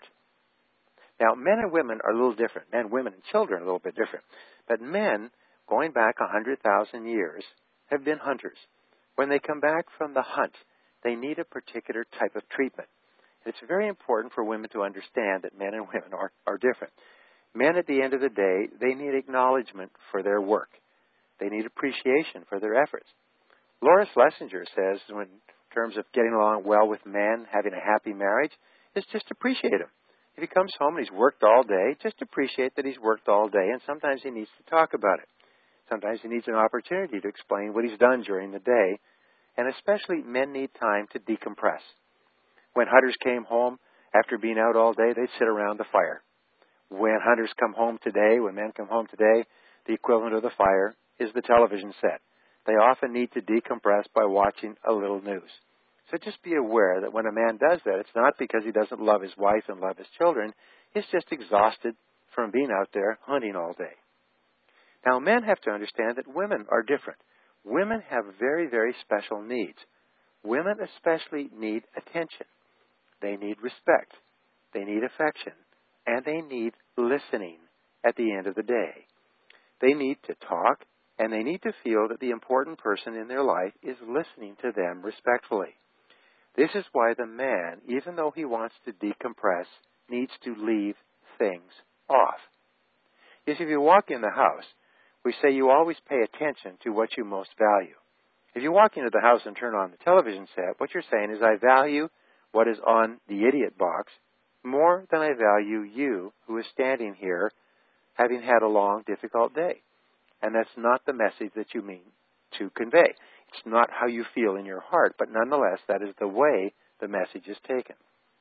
Now, men and women are a little different. Men, women, and children are a little bit different. But men, going back 100,000 years, have been hunters. When they come back from the hunt, they need a particular type of treatment. It's very important for women to understand that men and women are different. Men, at the end of the day, they need acknowledgement for their work. They need appreciation for their efforts. Laura Schlesinger says, in terms of getting along well with men, having a happy marriage, is just appreciate him. If he comes home and he's worked all day, just appreciate that he's worked all day, and sometimes he needs to talk about it. Sometimes he needs an opportunity to explain what he's done during the day, and especially men need time to decompress. When hunters came home after being out all day, they'd sit around the fire. When hunters come home today, when men come home today, The equivalent of the fire is the television set. They often need to decompress by watching a little news. So just be aware that when a man does that, it's not because he doesn't love his wife and love his children. He's just exhausted from being out there hunting all day. Now, men have to understand that women are different. Women have very, very special needs. Women especially need attention. They need respect. They need affection. And they need listening at the end of the day. They need to talk, and they need to feel that the important person in their life is listening to them respectfully. This is why the man, even though he wants to decompress, needs to leave things off. Yes, if you walk in the house, we say you always pay attention to what you most value. If you walk into the house and turn on the television set, what you're saying is, I value what is on the idiot box more than I value you who is standing here having had a long, difficult day. And that's not the message that you mean to convey. It's not how you feel in your heart, but nonetheless, that is the way the message is taken.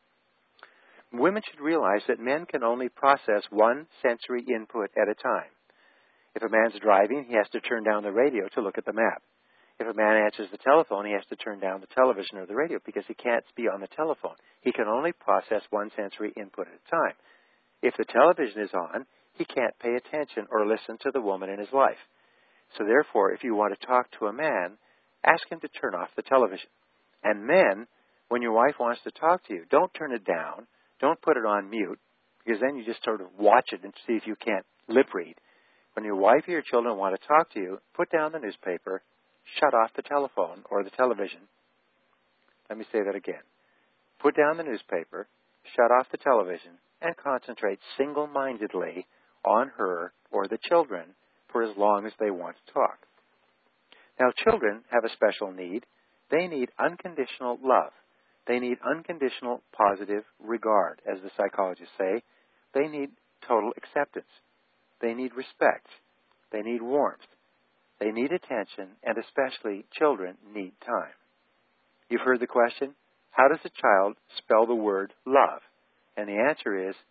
Women should realize that men can only process one sensory input at a time. If a man's driving, he has to turn down the radio to look at the map. If a man answers the telephone, he has to turn down the television or the radio because he can't be on the telephone. He can only process one sensory input at a time. If the television is on, he can't pay attention or listen to the woman in his life. So therefore, if you want to talk to a man, ask him to turn off the television. And men, when your wife wants to talk to you, don't turn it down. Don't put it on mute, because then you just sort of watch it and see if you can't lip read. When your wife or your children want to talk to you, put down the newspaper, shut off the telephone or the television. Let me say that again. Put down the newspaper, shut off the television, and concentrate single-mindedly on her or the children for as long as they want to talk. Now, children have a special need. They need unconditional love. They need unconditional positive regard, as the psychologists say. They need total acceptance. They need respect. They need warmth. They need attention, and especially children need time. You've heard the question, how does a child spell the word love? And the answer is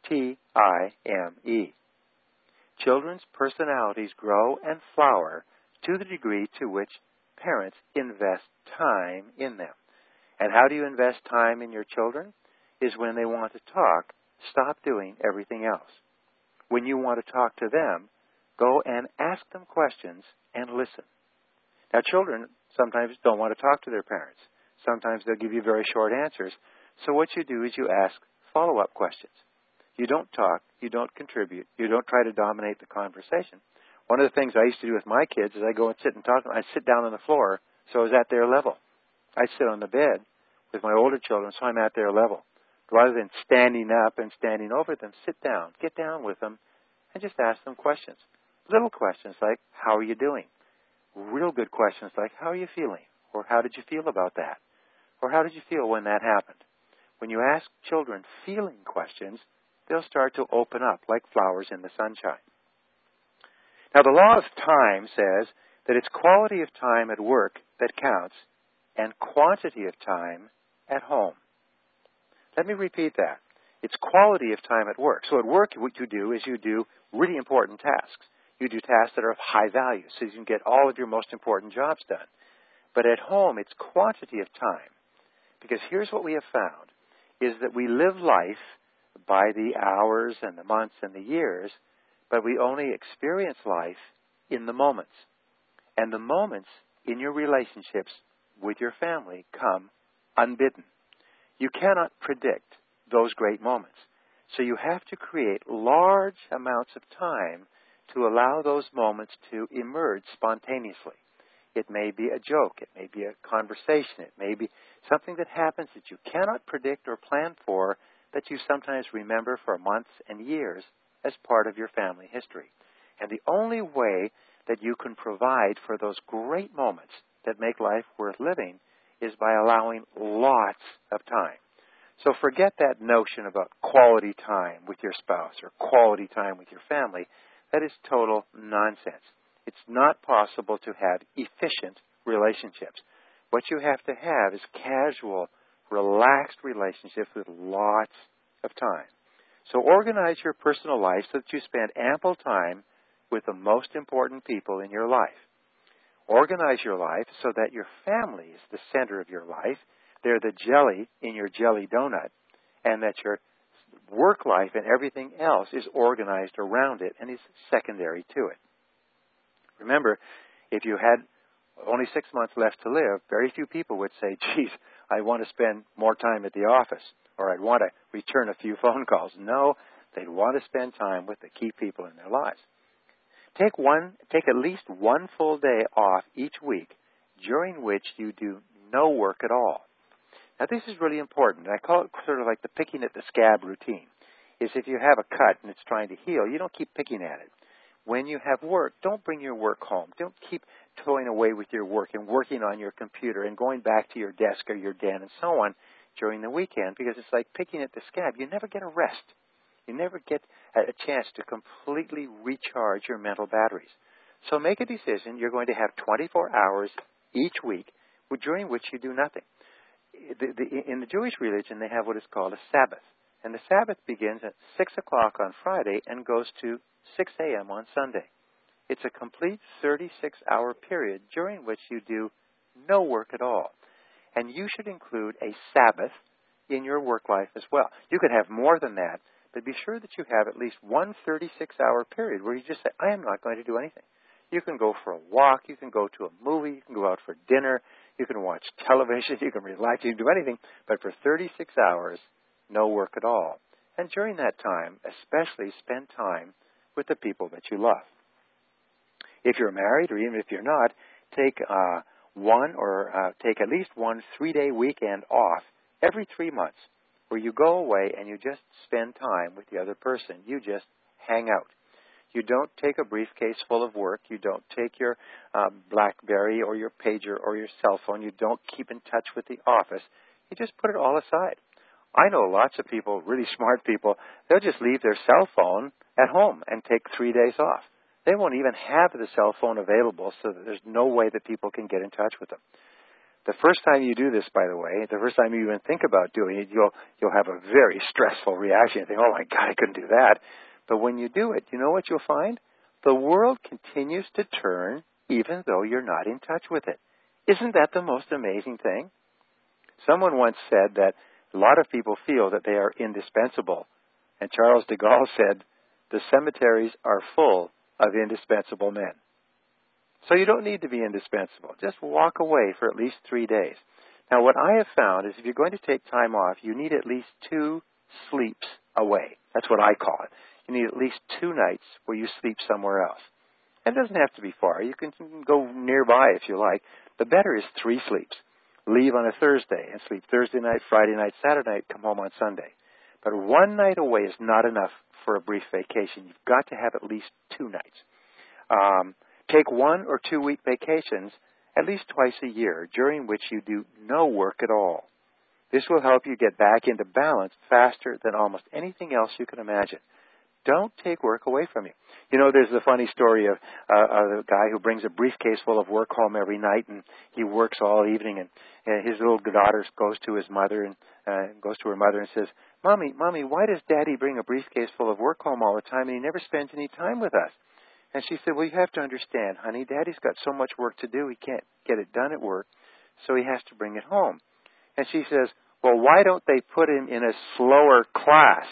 T-I-M-E. Children's personalities grow and flower to the degree to which parents invest time in them. And how do you invest time in your children? Is when they want to talk, stop doing everything else. When you want to talk to them, go and ask them questions and listen. Now, children sometimes don't want to talk to their parents. Sometimes they'll give you very short answers. So what you do is you ask follow-up questions. You don't talk. You don't contribute. You don't try to dominate the conversation. One of the things I used to do with my kids is I go and sit and talk. I sit down on the floor so I was at their level. I sit on the bed with my older children so I'm at their level. Rather than standing up and standing over them, sit down, get down with them, and just ask them questions. Little questions like, how are you doing? Real good questions like, how are you feeling? Or how did you feel about that? Or how did you feel when that happened? When you ask children feeling questions, they'll start to open up like flowers in the sunshine. Now, the law of time says that it's quality of time at work that counts and quantity of time at home. Let me repeat that. It's quality of time at work. So at work, what you do is you do really important tasks. You do tasks that are of high value, so you can get all of your most important jobs done. But at home, it's quantity of time. Because here's what we have found, is that we live life by the hours and the months and the years, but we only experience life in the moments. And the moments in your relationships with your family come unbidden. You cannot predict those great moments. So you have to create large amounts of time to allow those moments to emerge spontaneously. It may be a joke. It may be a conversation. It may be something that happens that you cannot predict or plan for, that you sometimes remember for months and years as part of your family history. And the only way that you can provide for those great moments that make life worth living is by allowing lots of time. So forget that notion about quality time with your spouse or quality time with your family. That is total nonsense. It's not possible to have efficient relationships. What you have to have is casual, relaxed relationships with lots of time. So organize your personal life so that you spend ample time with the most important people in your life. Organize your life so that your family is the center of your life. They're the jelly in your jelly donut, and that your work life and everything else is organized around it and is secondary to it. Remember, if you had only 6 months left to live, very few people would say, geez, I want to spend more time at the office, or I'd want to return a few phone calls. No, they'd want to spend time with the key people in their lives. Take at least one full day off each week during which you do no work at all. Now, this is really important. I call it sort of like the picking at the scab routine. Is if you have a cut and it's trying to heal, you don't keep picking at it. When you have work, don't bring your work home. Don't keep toying away with your work and working on your computer and going back to your desk or your den and so on during the weekend, because it's like picking at the scab. You never get a rest. You never get a chance to completely recharge your mental batteries. So make a decision. You're going to have 24 hours each week during which you do nothing. In the Jewish religion, they have what is called a Sabbath. And the Sabbath begins at 6 o'clock on Friday and goes to 6 a.m. on Sunday. It's a complete 36-hour period during which you do no work at all. And you should include a Sabbath in your work life as well. You could have more than that, but be sure that you have at least one 36-hour period where you just say, I am not going to do anything. You can go for a walk, you can go to a movie, you can go out for dinner, you can watch television, you can relax, you can do anything, but for 36 hours, no work at all. And during that time, especially spend time with the people that you love. If you're married, or even if you're not, take at least one 3-day weekend off every 3 months, where you go away and you just spend time with the other person. You just hang out. You don't take a briefcase full of work. You don't take your BlackBerry or your pager or your cell phone. You don't keep in touch with the office. You just put it all aside. I know lots of people, really smart people, they'll just leave their cell phone at home and take 3 days off. They won't even have the cell phone available, so that there's no way that people can get in touch with them. The first time you do this, by the way, the first time you even think about doing it, you'll have a very stressful reaction. You think, oh my God, I couldn't do that. But when you do it, you know what you'll find? The world continues to turn even though you're not in touch with it. Isn't that the most amazing thing? Someone once said that a lot of people feel that they are indispensable. And Charles de Gaulle said, the cemeteries are full of indispensable men. So you don't need to be indispensable. Just walk away for at least 3 days. Now, what I have found is if you're going to take time off, you need at least 2 sleeps away. That's what I call it. You need at least 2 nights where you sleep somewhere else. And it doesn't have to be far. You can go nearby if you like. The better is 3 sleeps. Leave on a Thursday and sleep Thursday night, Friday night, Saturday night, come home on Sunday. But 1 night away is not enough for a brief vacation. You've got to have at least 2 nights. Take 1 or 2 week vacations at least twice a year, during which you do no work at all. This will help you get back into balance faster than almost anything else you can imagine. Don't take work away from you. You know, there's the funny story of a guy who brings a briefcase full of work home every night, and he works all evening, and his little daughter goes to his mother and says, Mommy, why does Daddy bring a briefcase full of work home all the time, and he never spends any time with us? And she said, well, you have to understand, honey, Daddy's got so much work to do, he can't get it done at work, so he has to bring it home. And she says, well, why don't they put him in a slower class?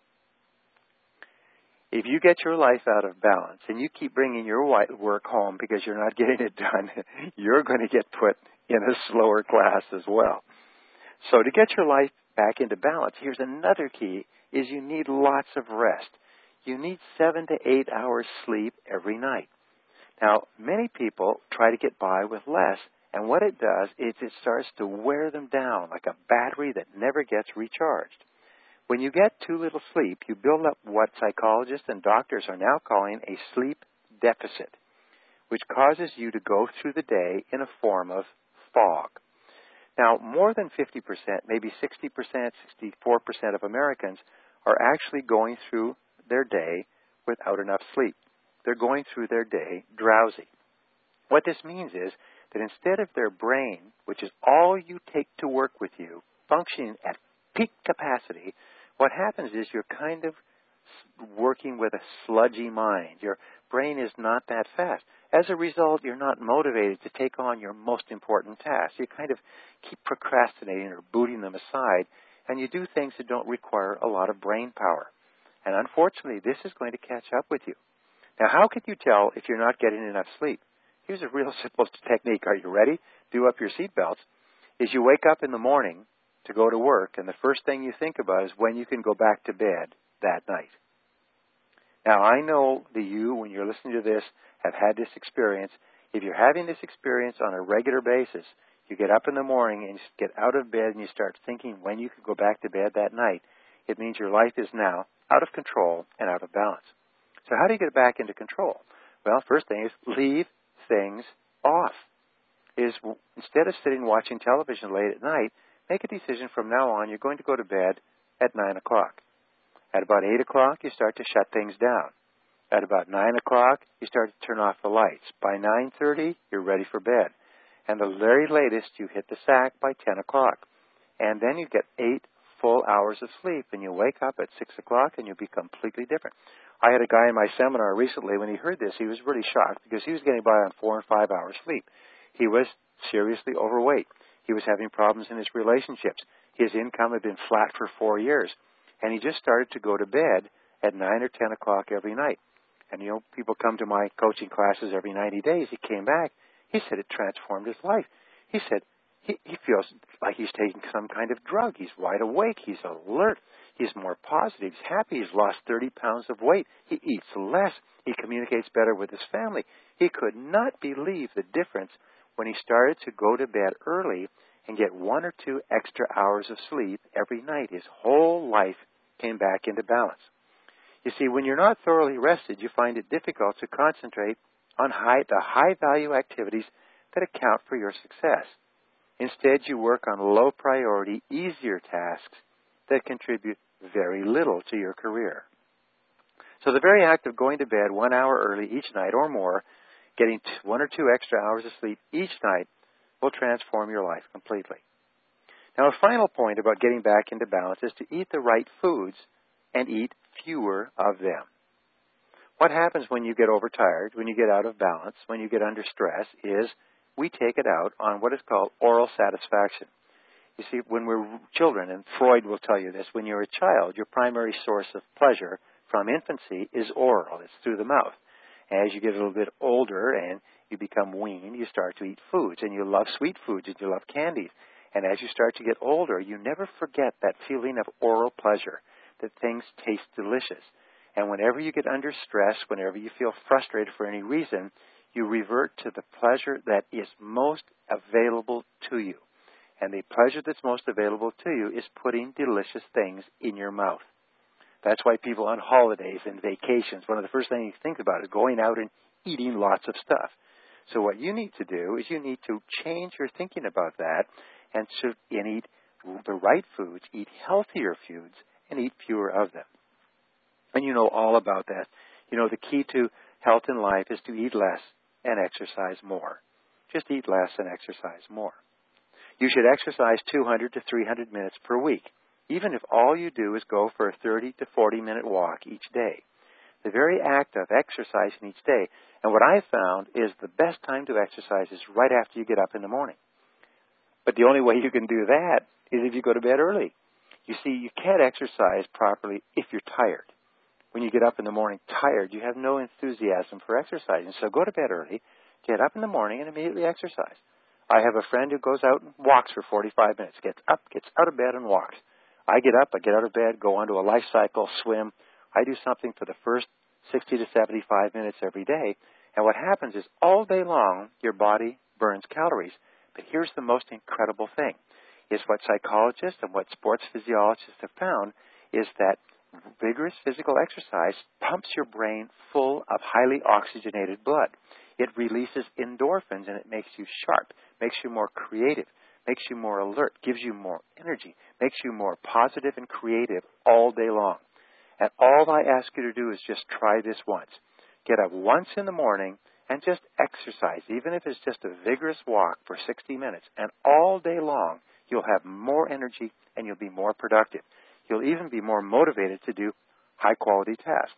If you get your life out of balance and you keep bringing your work home because you're not getting it done, you're going to get put in a slower class as well. So to get your life back into balance, here's another key, is you need lots of rest. You need 7 to 8 hours sleep every night. Now, many people try to get by with less, and what it does is it starts to wear them down like a battery that never gets recharged. When you get too little sleep, you build up what psychologists and doctors are now calling a sleep deficit, which causes you to go through the day in a form of fog. Now, more than 50%, maybe 60%, 64% of Americans are actually going through their day without enough sleep. They're going through their day drowsy. What this means is that instead of their brain, which is all you take to work with you, functioning at peak capacity, what happens is you're kind of working with a sludgy mind. You're brain is not that fast. As a result, you're not motivated to take on your most important tasks. You kind of keep procrastinating or booting them aside, and you do things that don't require a lot of brain power. And unfortunately, this is going to catch up with you. Now, how can you tell if you're not getting enough sleep? Here's a real simple technique. Are you ready? Do up your seatbelts. Is you wake up in the morning to go to work, and the first thing you think about is when you can go back to bed that night. Now, I know that you, when you're listening to this, have had this experience. If you're having this experience on a regular basis, you get up in the morning and you get out of bed and you start thinking when you could go back to bed that night, it means your life is now out of control and out of balance. So how do you get back into control? Well, first thing is leave things off. Instead of sitting watching television late at night, make a decision from now on you're going to go to bed at 9 o'clock. At about 8 o'clock, you start to shut things down. At about 9 o'clock, you start to turn off the lights. By 9:30, you're ready for bed. And the very latest, you hit the sack by 10 o'clock. And then you get 8 full hours of sleep, and you wake up at 6 o'clock, and you'll be completely different. I had a guy in my seminar recently, when he heard this, he was really shocked because he was getting by on 4 and 5 hours sleep. He was seriously overweight. He was having problems in his relationships. His income had been flat for 4 years. And he just started to go to bed at 9 or 10 o'clock every night. And, people come to my coaching classes every 90 days. He came back. He said it transformed his life. He said he feels like he's taking some kind of drug. He's wide awake. He's alert. He's more positive. He's happy. He's lost 30 pounds of weight. He eats less. He communicates better with his family. He could not believe the difference when he started to go to bed early and get 1 or 2 extra hours of sleep every night. His whole life came back into balance. You see, when you're not thoroughly rested, you find it difficult to concentrate on the high-value activities that account for your success. Instead, you work on low-priority, easier tasks that contribute very little to your career. So the very act of going to bed 1 hour early each night or more, getting 1 or 2 extra hours of sleep each night, will transform your life completely. Now, a final point about getting back into balance is to eat the right foods and eat fewer of them. What happens when you get overtired, when you get out of balance, when you get under stress, is we take it out on what is called oral satisfaction. You see, when we're children, and Freud will tell you this, when you're a child, your primary source of pleasure from infancy is oral. It's through the mouth. As you get a little bit older and you become weaned, you start to eat foods, and you love sweet foods, and you love candies. And as you start to get older, you never forget that feeling of oral pleasure, that things taste delicious. And whenever you get under stress, whenever you feel frustrated for any reason, you revert to the pleasure that is most available to you. And the pleasure that's most available to you is putting delicious things in your mouth. That's why people on holidays and vacations, one of the first things you think about is going out and eating lots of stuff. So what you need to do is you need to change your thinking about that and eat the right foods, eat healthier foods, and eat fewer of them. And you know all about that. You know, the key to health in life is to eat less and exercise more. Just eat less and exercise more. You should exercise 200 to 300 minutes per week, even if all you do is go for a 30 to 40-minute walk each day. The very act of exercising each day. And what I found is the best time to exercise is right after you get up in the morning. But the only way you can do that is if you go to bed early. You see, you can't exercise properly if you're tired. When you get up in the morning tired, you have no enthusiasm for exercising. So go to bed early, get up in the morning, and immediately exercise. I have a friend who goes out and walks for 45 minutes, gets up, gets out of bed, and walks. I get up, I get out of bed, go onto a life cycle, swim. I do something for the first 60 to 75 minutes every day. And what happens is all day long, your body burns calories. But here's the most incredible thing, is what psychologists and what sports physiologists have found is that vigorous physical exercise pumps your brain full of highly oxygenated blood. It releases endorphins, and it makes you sharp, makes you more creative, makes you more alert, gives you more energy, makes you more positive and creative all day long. And all I ask you to do is just try this once. Get up once in the morning and just exercise, even if it's just a vigorous walk for 60 minutes. And all day long, you'll have more energy and you'll be more productive. You'll even be more motivated to do high-quality tasks.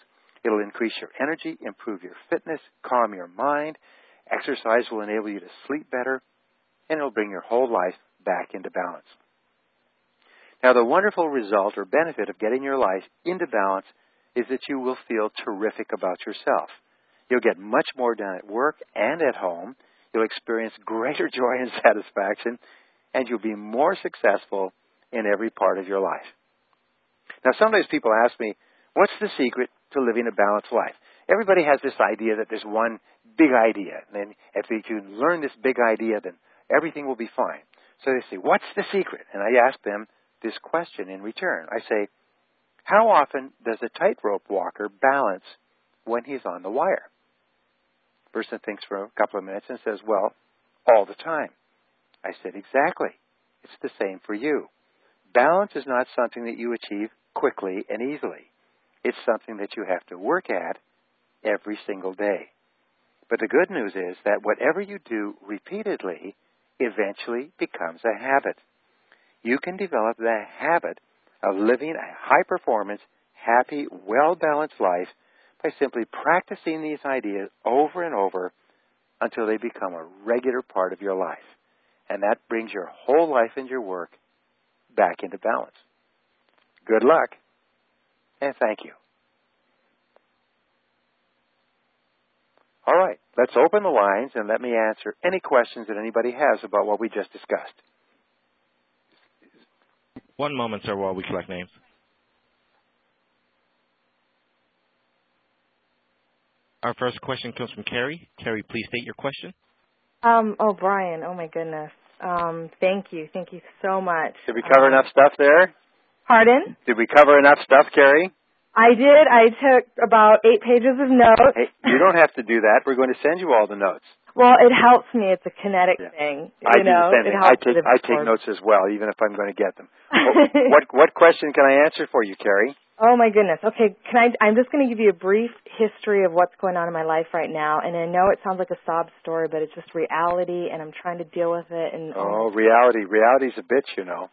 It'll increase your energy, improve your fitness, calm your mind. Exercise will enable you to sleep better, and it'll bring your whole life back into balance. Now, the wonderful result or benefit of getting your life into balance is that you will feel terrific about yourself. You'll get much more done at work and at home. You'll experience greater joy and satisfaction, and you'll be more successful in every part of your life. Now, sometimes people ask me, what's the secret to living a balanced life? Everybody has this idea that there's one big idea, and then if you can learn this big idea, then everything will be fine. So they say, what's the secret? And I ask them this question in return. I say, how often does a tightrope walker balance when he's on the wire? The person thinks for a couple of minutes and says, well, all the time. I said, exactly. It's the same for you. Balance is not something that you achieve quickly and easily. It's something that you have to work at every single day. But the good news is that whatever you do repeatedly eventually becomes a habit. You can develop the habit of living a high-performance, happy, well-balanced life by simply practicing these ideas over and over until they become a regular part of your life. And that brings your whole life and your work back into balance. Good luck, and thank you. All right, let's open the lines and let me answer any questions that anybody has about what we just discussed. One moment, sir, while we collect names. Our first question comes from Carrie. Carrie, please state your question. Brian, oh my goodness. Thank you. Thank you so much. Did we cover enough stuff there? Pardon? Did we cover enough stuff, Carrie? I did. I took about 8 pages of notes. Hey, you don't have to do that. We're going to send you all the notes. Well, it helps me. It's a kinetic thing. I do the same thing. I take notes as well, even if I'm going to get them. What question can I answer for you, Carrie? Oh my goodness. Okay, I'm just going to give you a brief history of what's going on in my life right now, and I know it sounds like a sob story, but it's just reality, and I'm trying to deal with it. And reality. Reality's a bitch, you know.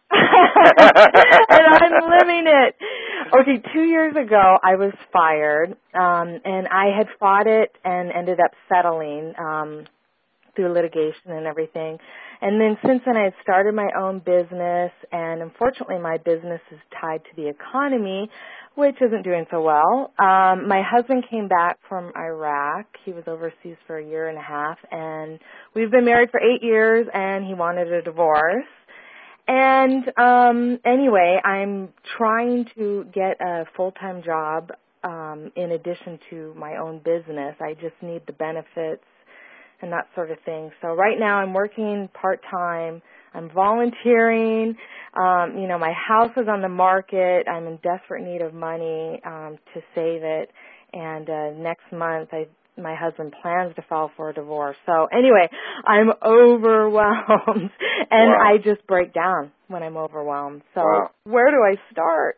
And I'm living it. Okay, 2 years ago, I was fired, and I had fought it and ended up settling through litigation and everything. And then since then, I had started my own business, and unfortunately, my business is tied to the economy, which isn't doing so well. My husband came back from Iraq. He was overseas for 1.5 years, and we've been married for 8 years, and he wanted a divorce. And anyway, I'm trying to get a full-time job in addition to my own business. I just need the benefits and that sort of thing. So right now I'm working part-time. I'm volunteering. My house is on the market. I'm in desperate need of money to save it. And next month my husband plans to file for a divorce. So anyway, I'm overwhelmed. And wow. I just break down when I'm overwhelmed. So wow. Where do I start?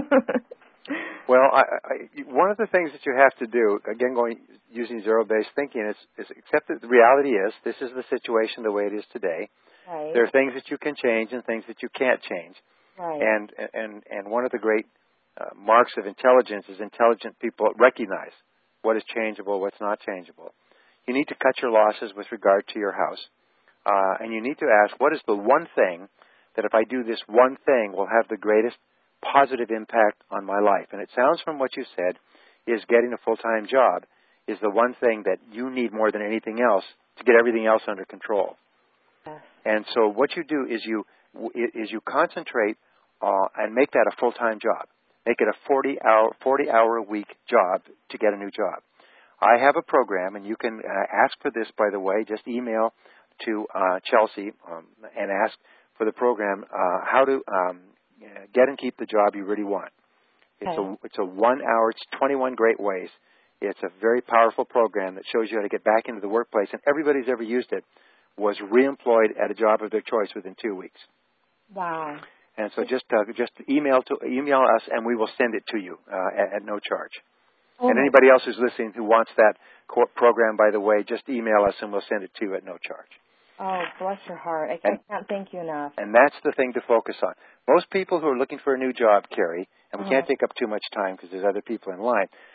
Well, one of the things that you have to do, again, using zero-based thinking, is accept that the reality is this is the situation the way it is today. Right. There are things that you can change and things that you can't change. Right. And one of the great marks of intelligence is intelligent people recognize what is changeable, what's not changeable. You need to cut your losses with regard to your house. And you need to ask, what is the one thing that if I do this one thing will have the greatest positive impact on my life? And it sounds from what you said is getting a full-time job is the one thing that you need more than anything else to get everything else under control. Yes. And so what you do is you concentrate and make that a full-time job. Make it a 40-hour a week job to get a new job. I have a program, and you can ask for this, by the way. Just email to Chelsea and ask for the program how to get and keep the job you really want. It's a 1 hour. It's 21 great ways. It's a very powerful program that shows you how to get back into the workplace. And everybody who's ever used it was reemployed at a job of their choice within 2 weeks. Wow. And so just email us, and we will send it to you at no charge. Oh, and anybody else who's listening who wants that program, by the way, just email us, and we'll send it to you at no charge. Oh, bless your heart. I can't thank you enough. And that's the thing to focus on. Most people who are looking for a new job, Carrie, and we can't take up too much time because there's other people in line,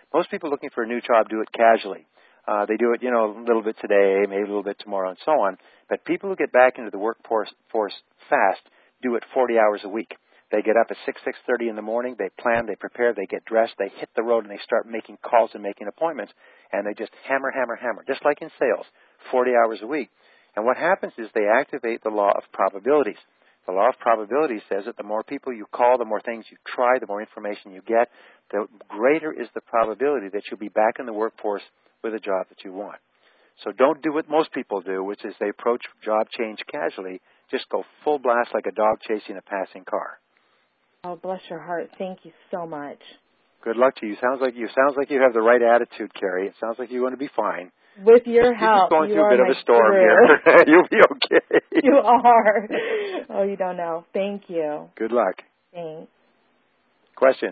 Most people looking for a new job do it casually. They do it, a little bit today, maybe a little bit tomorrow, and so on. But people who get back into the workforce fast do it 40 hours a week. They get up at 6:30 in the morning. They plan, they prepare, they get dressed, they hit the road, and they start making calls and making appointments. And they just hammer, just like in sales, 40 hours a week. And what happens is they activate the law of probabilities. The law of probability says that the more people you call, the more things you try, the more information you get, the greater is the probability that you'll be back in the workforce with a job that you want. So don't do what most people do, which is they approach job change casually. Just go full blast like a dog chasing a passing car. Oh, bless your heart. Thank you so much. Good luck to you. Sounds like you have the right attitude, Carrie. It sounds like you're going to be fine. With your help, you're going you through are a bit my of a storm guru. here. You'll be okay. You are. Oh, you don't know. Thank you. Good luck. Thanks. Questions?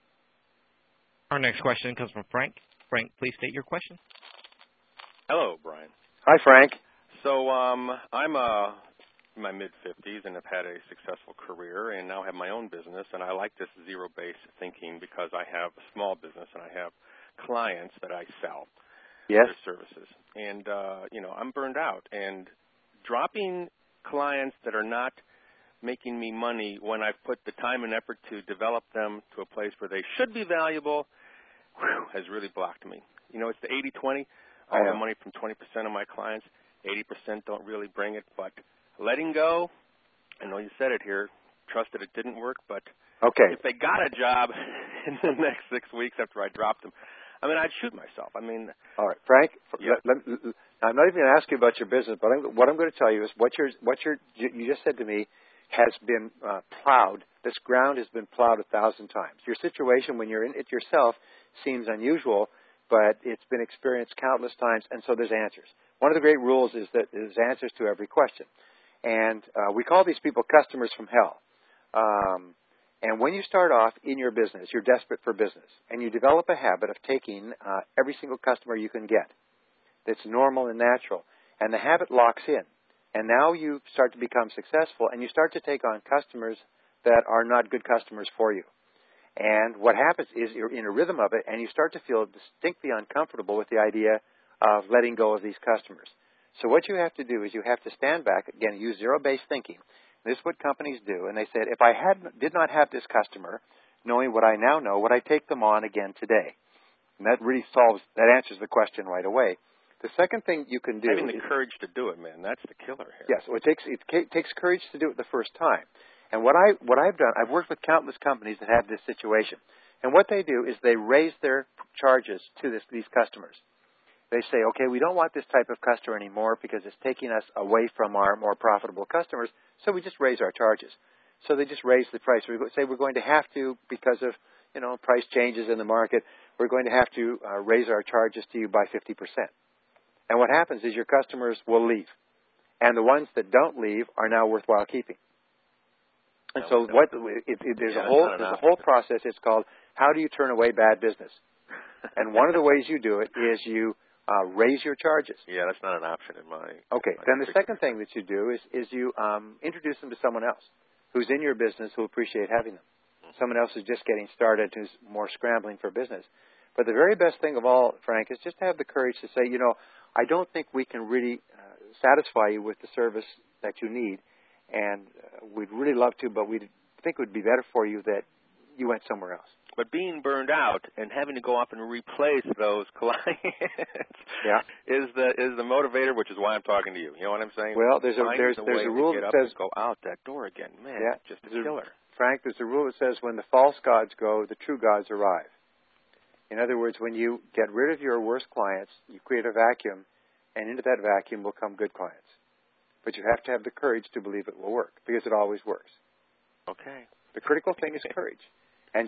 Our next question comes from Frank. Frank, please state your question. Hello, Brian. Hi, Frank. So I'm in my mid-50s and have had a successful career and now have my own business, and I like this zero-based thinking because I have a small business and I have clients that I sell Yes. their services. And, I'm burned out. And dropping clients that are not making me money when I've put the time and effort to develop them to a place where they should be valuable has really blocked me. It's the 80-20. I have money from 20% of my clients. 80% don't really bring it, but letting go, I know you said it here, trust that it didn't work, but okay. If they got a job in the next 6 weeks after I dropped them, I'd shoot myself. All right, Frank, I'm not even going to ask you about your business, but what I'm going to tell you is you just said to me has been plowed. This ground has been plowed 1,000 times. Your situation when you're in it yourself seems unusual, but it's been experienced countless times, and so there's answers. One of the great rules is that there's answers to every question. And we call these people customers from hell. And when you start off in your business, you're desperate for business, and you develop a habit of taking every single customer you can get. That's normal and natural. And the habit locks in. And now you start to become successful, and you start to take on customers that are not good customers for you. And what happens is you're in a rhythm of it, and you start to feel distinctly uncomfortable with the idea of letting go of these customers. So what you have to do is you have to stand back, again, use zero-based thinking. This is what companies do. And they said, if I did not have this customer, knowing what I now know, would I take them on again today? And that really answers the question right away. The second thing you can do having the courage to do it, man, that's the killer here. Yes, well, it takes courage to do it the first time. And what I've done, I've worked with countless companies that have this situation. And what they do is they raise their charges to these customers. They say, okay, we don't want this type of customer anymore because it's taking us away from our more profitable customers, so we just raise our charges. So they just raise the price. We say we're going to have to, because of price changes in the market, we're going to have to raise our charges to you by 50%. And what happens is your customers will leave. And the ones that don't leave are now worthwhile keeping. And so there's a whole process. It's called, how do you turn away bad business? And one of the ways you do it is you raise your charges. Yeah, that's not an option in my... Okay, then the second thing that you do is you introduce them to someone else who's in your business who will appreciate having them. Someone else who's just getting started, who's more scrambling for business. But the very best thing of all, Frank, is just to have the courage to say, I don't think we can really satisfy you with the service that you need, and we'd really love to, but we think it would be better for you that you went somewhere else. But being burned out and having to go off and replace those clients is the motivator, which is why I'm talking to you. You know what I'm saying? Well, there's a rule that says go out that door again. Man, just a killer. Frank, there's a rule that says when the false gods go, the true gods arrive. In other words, when you get rid of your worst clients, you create a vacuum, and into that vacuum will come good clients. But you have to have the courage to believe it will work, because it always works. Okay. The critical thing is courage. And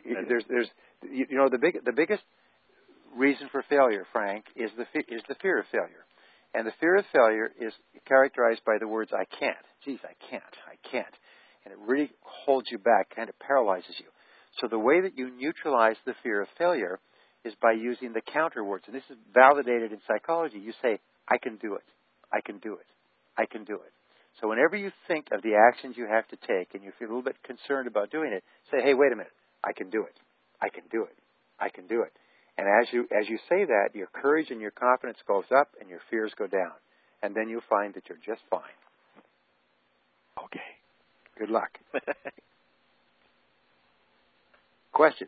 the biggest reason for failure, Frank, is the fear of failure. And the fear of failure is characterized by the words, I can't. Geez, I can't. And it really holds you back, kind of paralyzes you. So the way that you neutralize the fear of failure is by using the counter words. And this is validated in psychology. You say, I can do it. I can do it. I can do it. So whenever you think of the actions you have to take and you feel a little bit concerned about doing it, say, hey, wait a minute. I can do it. I can do it. I can do it. And as you say that, your courage and your confidence goes up and your fears go down. And then you'll find that you're just fine. Okay. Good luck. Questions?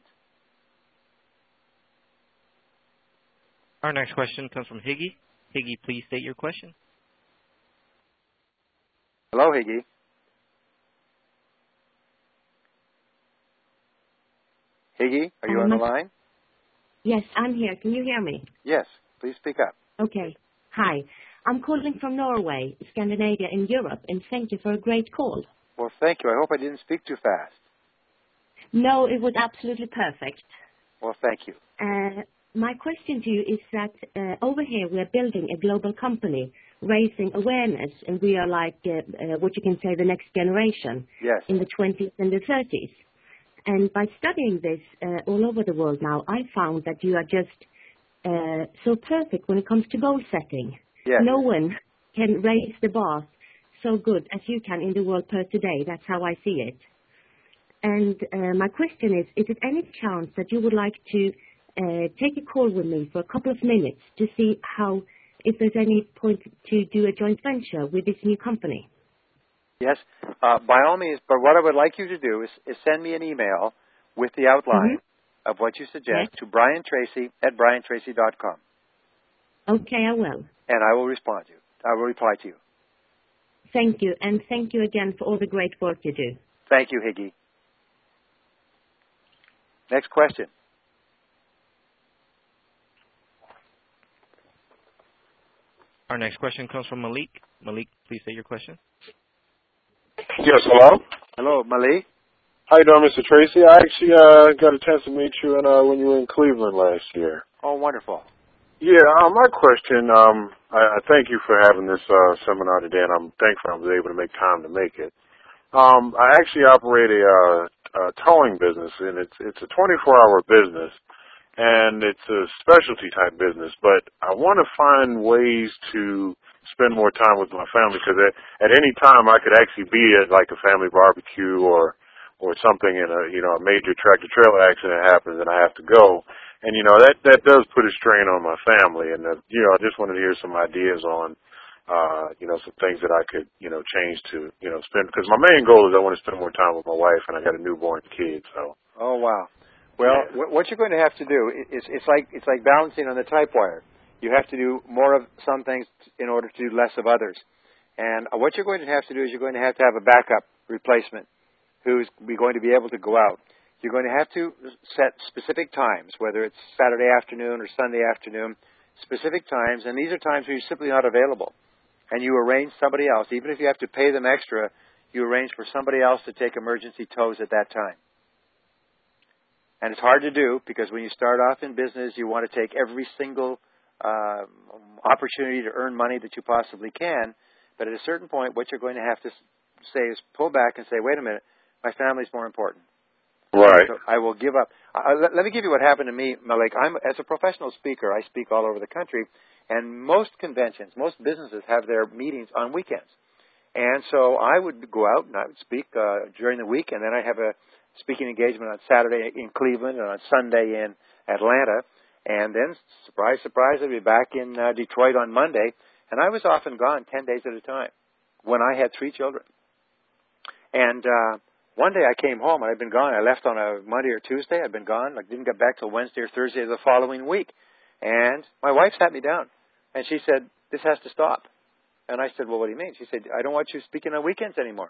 Our next question comes from Higgy. Higgy, please state your question. Hello, Higgy. Higgy, are you on the line? Yes, I'm here. Can you hear me? Yes. Please speak up. Okay. Hi. I'm calling from Norway, Scandinavia, in Europe, and thank you for a great call. Well, thank you. I hope I didn't speak too fast. No, it was absolutely perfect. Well, thank you. My question to you is that over here we are building a global company, raising awareness, and we are like what you can say the next generation in the 20s and the 30s. And by studying this all over the world now, I found that you are just so perfect when it comes to goal setting. Yes. No one can raise the bar so good as you can in the world per today. That's how I see it. And my question is it any chance that you would like to take a call with me for a couple of minutes to see how, if there's any point to do a joint venture with this new company? Yes, by all means. But what I would like you to do is send me an email with the outline of what you suggest to Brian Tracy at briantracy.com. Okay, I will. And I will respond to you. I will reply to you. Thank you, and thank you again for all the great work you do. Thank you, Higgy. Next question. Our next question comes from Malik. Malik, please state your question. Yes, hello? Hello, Malik. How you doing, Mr. Tracy? I actually got a chance to meet you when you were in Cleveland last year. Oh, wonderful. Yeah, my question, I thank you for having this seminar today, and I'm thankful I was able to make time to make it. I actually operate a towing business, and it's a 24-hour business, and it's a specialty type business, but I want to find ways to spend more time with my family, because at any time I could actually be at like a family barbecue or something, and a major tractor trailer accident happens and I have to go, and that does put a strain on my family, and I just wanted to hear some ideas on some things that I could change to spend, because my main goal is I want to spend more time with my wife, and I got a newborn kid. So. Oh wow. Well, what you're going to have to do is it's like balancing on the type wire. You have to do more of some things in order to do less of others. And what you're going to have to do is you're going to have a backup replacement who's going to be able to go out. You're going to have to set specific times, whether it's Saturday afternoon or Sunday afternoon, specific times, and these are times where you're simply not available. And you arrange somebody else. Even if you have to pay them extra, you arrange for somebody else to take emergency tows at that time. And it's hard to do because when you start off in business, you want to take every single opportunity to earn money that you possibly can. But at a certain point, what you're going to have to say is pull back and say, wait a minute, my family's more important. Right. So I will give up. Let me give you what happened to me, Malik. As a professional speaker, I speak all over the country, and most conventions, most businesses have their meetings on weekends. And so I would go out and I would speak during the week, and then I have a speaking engagement on Saturday in Cleveland and on Sunday in Atlanta. And then, surprise, surprise, I'd be back in Detroit on Monday. And I was often gone 10 days at a time when I had 3 children. And one day I came home and I'd been gone. I left on a Monday or Tuesday. I'd been gone. I didn't get back till Wednesday or Thursday of the following week. And my wife sat me down and she said, this has to stop. And I said, well, what do you mean? She said, I don't want you speaking on weekends anymore.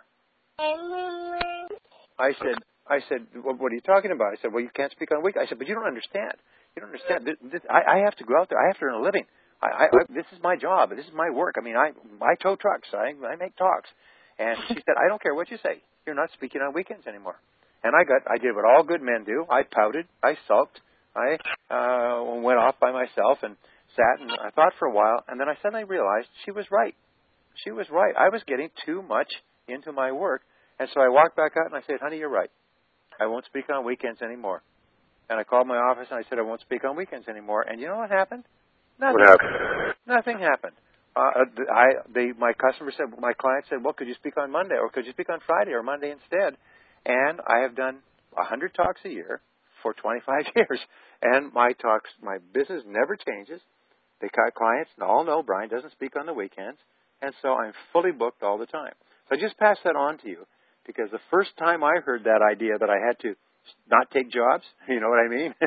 I said, well, what are you talking about? I said, well, you can't speak on weekends. I said, but you don't understand. You don't understand. I have to go out there. I have to earn a living. This is my job. This is my work. I mean, I tow trucks. I make talks. And she said, I don't care what you say. You're not speaking on weekends anymore. And I did what all good men do. I pouted. I sulked. I went off by myself and sat and I thought for a while. And then I suddenly realized she was right. She was right. I was getting too much into my work. And so I walked back out and I said, honey, you're right. I won't speak on weekends anymore. And I called my office and I said, I won't speak on weekends anymore. And you know what happened? Nothing. What happened? Nothing happened. My customer said, my client said, well, could you speak on Monday or could you speak on Friday or Monday instead? And I have done 100 talks a year for 25 years. And my business never changes. The clients all know Brian doesn't speak on the weekends, and so I'm fully booked all the time. So I just pass that on to you, because the first time I heard that idea that I had to not take jobs, you know what I mean?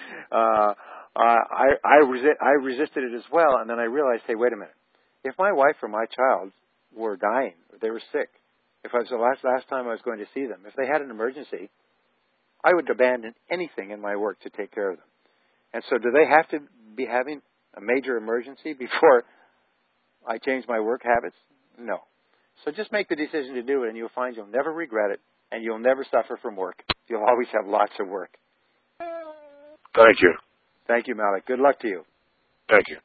I resisted it as well, and then I realized, hey, wait a minute. If my wife or my child were dying, or they were sick, if it was the last time I was going to see them, if they had an emergency, I would abandon anything in my work to take care of them. And so do they have to be having a major emergency before I change my work habits? No. So just make the decision to do it, and you'll find you'll never regret it, and you'll never suffer from work. You'll always have lots of work. Thank you. Thank you, Malik. Good luck to you. Thank you.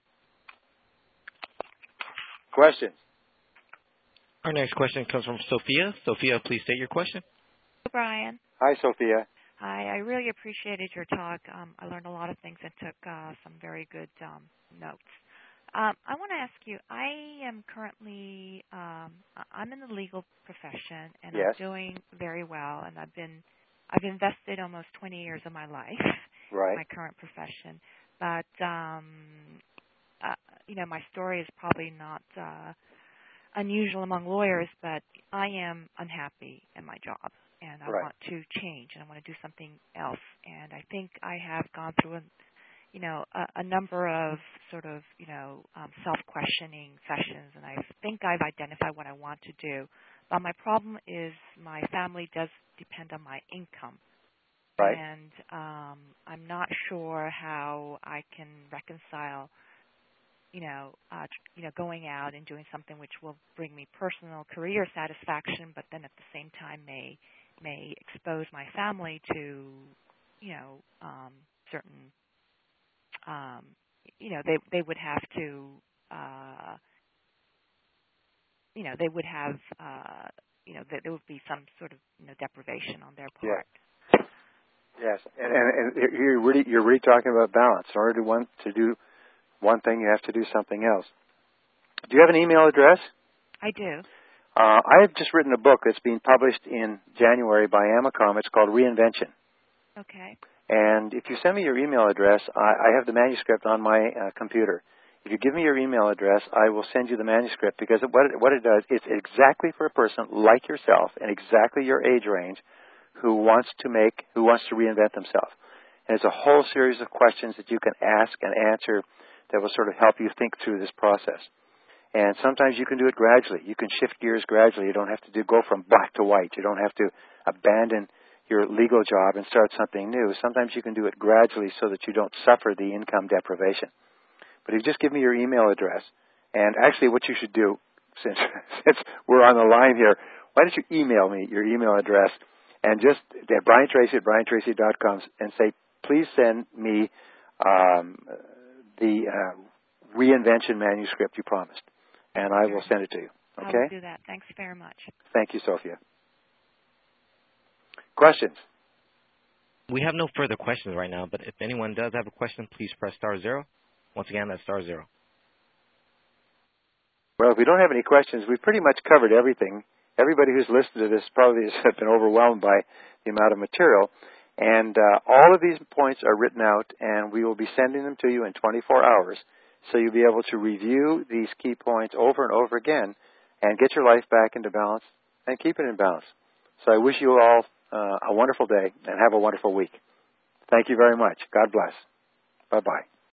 Questions? Our next question comes from Sophia. Sophia, please state your question. Brian. Hi, Sophia. Hi. I really appreciated your talk. I learned a lot of things and took some very good notes. I want to ask you, I am currently, I'm in the legal profession, and yes. I'm doing very well, and I've invested almost 20 years of my life right. in my current profession. But, my story is probably not unusual among lawyers, but I am unhappy in my job, and I right. want to change, and I want to do something else. And I think I have gone through a number of sort of, self-questioning sessions, and I think I've identified what I want to do. But my problem is my family does depend on my income. Right. And I'm not sure how I can reconcile, going out and doing something which will bring me personal career satisfaction, but then at the same time may expose my family to, certain, they would have to, they would have, there would be some sort of, deprivation on their part. Yes, and you're really talking about balance. In order to do one thing, you have to do something else. Do you have an email address? I do. I've just written a book that's being published in January by Amacom. It's called Reinvention. Okay. And if you send me your email address, I have the manuscript on my computer. If you give me your email address, I will send you the manuscript, because what it does, it's exactly for a person like yourself and exactly your age range who wants to reinvent themselves. And it's a whole series of questions that you can ask and answer that will sort of help you think through this process. And sometimes you can do it gradually. You can shift gears gradually. You don't have to go from black to white. You don't have to abandon your legal job and start something new. Sometimes you can do it gradually so that you don't suffer the income deprivation. But if you just give me your email address, and actually what you should do, since we're on the line here, why don't you email me your email address, and just at Brian Tracy at briantracy.com, and say, please send me the Reinvention manuscript you promised, and I will send it to you. Okay? I will do that. Thanks very much. Thank you, Sophia. Questions? We have no further questions right now, but if anyone does have a question, please press *0. Once again, that's *0. Well, if we don't have any questions, we've pretty much covered everything. Everybody who's listened to this probably has been overwhelmed by the amount of material. And all of these points are written out, and we will be sending them to you in 24 hours. So you'll be able to review these key points over and over again and get your life back into balance and keep it in balance. So I wish you all a wonderful day and have a wonderful week. Thank you very much. God bless. Bye-bye.